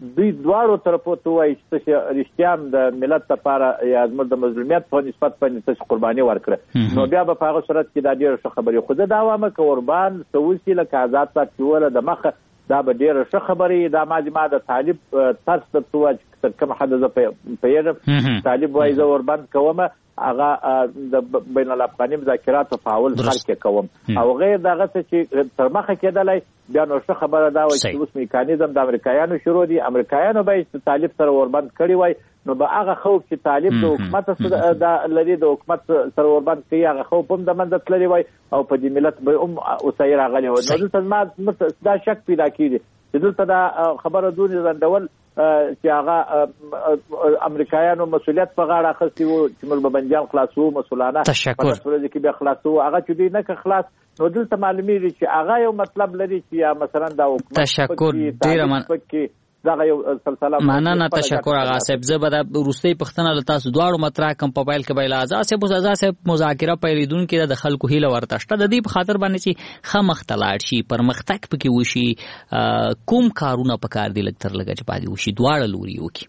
دوی دواړو طرفو ته وایي چې رښتیا هم د ملت لپاره یا زموږ د مظلومیت په نسبت باندې تاسو قرباني ورکړه، نو بیا به په هغه صورت کې دا ډېره ښه خبرې. خو زه دا وایم که اوربان څه وشي لکه آزاد پارټي د مخه دا به ډېره ښه خبرې. دا ما ما د طالب طرز درته ووایه چې تر کومه حده زه پوهېږم طالب وایي زه اوربند کوم، هغه د بین الافغاني مذاکراتو په اول سر کې کوم او غیر دغه څه چې تر مخه کېدلی بیا نو ښه خبره دا وایي چې اوس میکانیزم د امریکایانو شروع دي، امریکایانو به چې طالب سره اوربند کړی وای نو به هغه خوف چې طالب د حکومت سره لري د حکومت سره اوربند کوي هغه خوف هم د منځ تللی وای او په دې ملت به هم اوسایي راغلی وای. نو دلته ما دا شک پیدا کېږي چې دلته دا خبره دونې ځنډول چې هغه امریکایانو مسؤلیت په غاړه اخیستی وو چې موږ به بندیان خلاصوو مسؤلانه په داسې ورځ کې بیا خلاصوو، هغه چې دوی نه که خلاص نو دلته معلومیږي چې هغه یو مطلب لري چې یا مثلا دا حکومت تشکر ډېره من دغه یو سلسله مننه. تشکر آغا صاحب. زه به د وروستۍ پوښتنه له تاسو دواړو مطرح کوم په پیل کې به له آزاد صاحب اوس آزاد صاحب مذاکره پیلېدونکې ده د خلکو هیله ورته شته د دې په خاطر باندې چې ښه مخته لاړ شي پرمختګ پکې وشي کوم کارونه پکار دي لږ تر لږه چې پاتې وشي دواړه لوري وکړي؟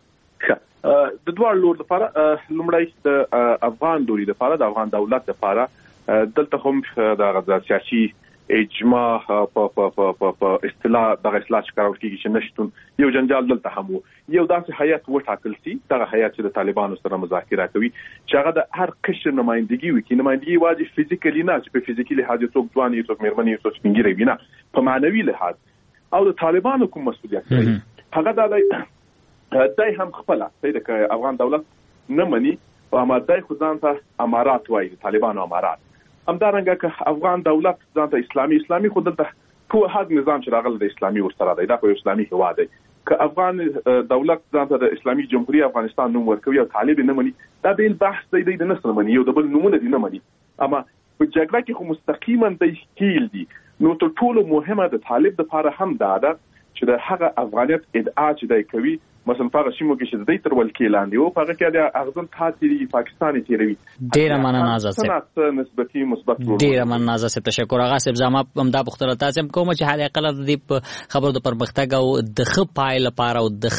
د دواړو لورو لپاره لومړی د افغان لوري لپاره د افغان دولت لپاره دلته هم د سیاسي اجماع په په په په اصطلاح دغه اصلاح چې کارول کېږي چې نشتون یو جنجال دلته هم وو. یو داسې هیئت وټاکل سي دغه هیئت چې د طالبانو سره مذاکره کوي چې هغه د هر قشر نمائندګي وکړي، نمائندګي واجب فزیکلی نه چې په فزیکي لحاظ څوک ځوان یې څوک مېرمن یې څوک سپین ږیری وي، نه په معنوي لحاظ. او د طالبانو کوم مسؤلیت دی هغه دا دی دای هم خپله دی د افغان دولت نه مني او امادای خو ځان ته امارات وایي طالبانو امارات همدارنګه که افغان دولت ځان ته اسلامي اسلامي خو دلته کوه حق نظام چې راغلی د اسلامي ورسره دی دا خو اسلامي هیواد دی. که افغان دولت ځان ته د اسلامي جمهوریت افغانستان نوم ورکوي او طالب نه مني دا بیل بحث دی د نسل مني یو د بل نومونه دي نه مني، اما په جګړه کې خو مستقیما دی کېل دي. نو تر ټولو مهمه د طالب لپاره هم دا ده چې د هغه افغانیت ادعا چې دی کوي مثلا په هغه سیمو کې چې د دوی تر ولکې لاندې وو په هغه کې د اغزن تاثیري پاکستاني تیروي. ډېره مننه آزاد صاحب. نسبتي مثبت ډېره مننه آزاد صاحب. تشکر آغا صاحب. زما همدا پوښتنه تاسو هم کوم چې حال اقل د دې خبرو د پرمختګ او د ښه پای لپاره او د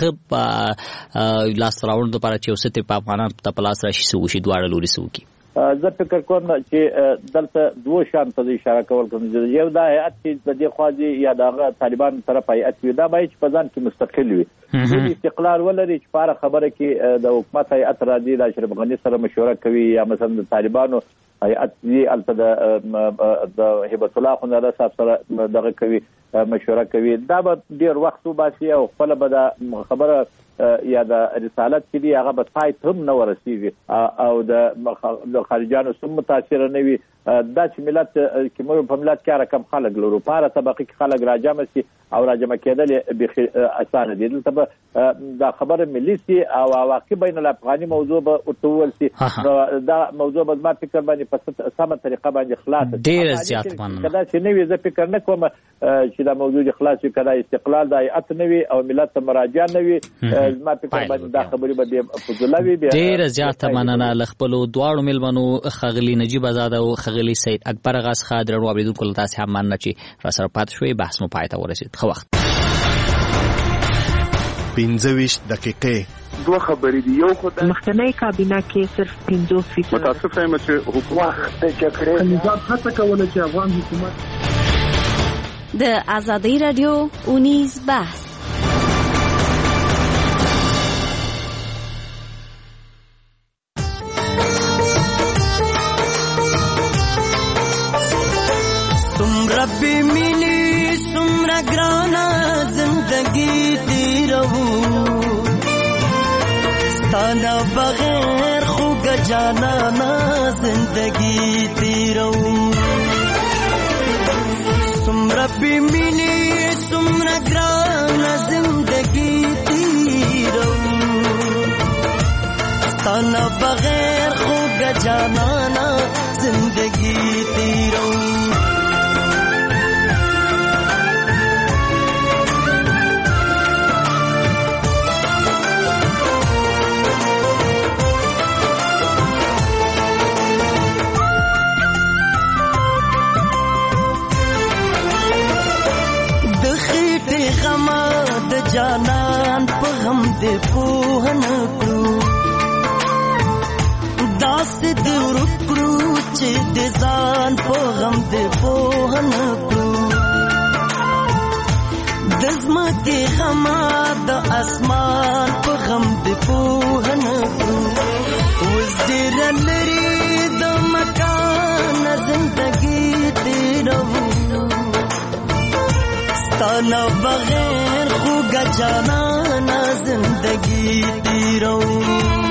ښه لاس راوړلو لپاره چې اوسه په افغانانو ته په لاس راشي څه وشي دواړه لوري څه وکړي؟ زه فکر کوم چې دلته دوه شان ته اشاره کول کوم یو دا هیئت چې د دې خواځي یا د طالبان طرف هیئت وي دا باید چې په ځان کې مستقل وي د استقلال ولري چې په خبره کې د حکومت هیئت راځي د اشرف غني سره مشوره کوي یا مثلا د طالبانو هیئت دی الته د هبت الله خندا صاحب سره دغه کوي مشوره کوي دا به ډیر وخت وباسي او خپل به د خبره یا د رسالت کې دی هغه به پای هم نه ورسیږي او د خارجانو سم متاثر نه وي. دا چې ملت کې موږ په ملت کې رقم خلک لرو په هر طبقه کې خلک راجمع سي او راجمع کېدل به اسانه دي. دلته دا خبره ملي سي او واقع بین الافغاني موضوع به ورتول سي دا موضوع به ما فکر باندې په سمه طریقه باندې خلاص ډیر زیات مننه. کله چې نوې زه فکر نه کوم چې دا موضوع خلاص وي کله استقلال د هیئت نه وي او ملت ته مراجعه نه وي ما فکر باندې دا خبرې به فضولوي. ډیر زیات مننه لخپلو دواړو ملمنو خغلی نجیب آزاد او خغلی سید اکبر غاس خادر او اوریدونکو تاسو هم مننه چې را سره پات شوي بحث مو پای ته ورسید. خو وخت پنځه ویشت دقیقې دوه خبرې دي. یو خدای مخکنی کابینه کې صرف پنځوس فیصد متاسف یم چې حکومت د جګړې نظام هڅه کوله چې افغان حکومت د آزادۍ رادیو اونیز بحث ربی مینی سمرا گرانا زندگی تیرو ستانا بغیر خوگ جانانا زندگی تیرو سمرا بی مینی سمرا گرانا زندگی تیرو ستانا بغیر خوگ جانانا زندگی تیرو د جانان په غم دې پوه نه کړو داسې د ورکړو چې د ځان په غم دې پوه نه کړو د ځمکې غما د اسمان په غم دې پوه نه کړو اوس ډېر لرې د مکان زندګي تېروو ستا نه بغیر خوږه جانانه زندګي تېروو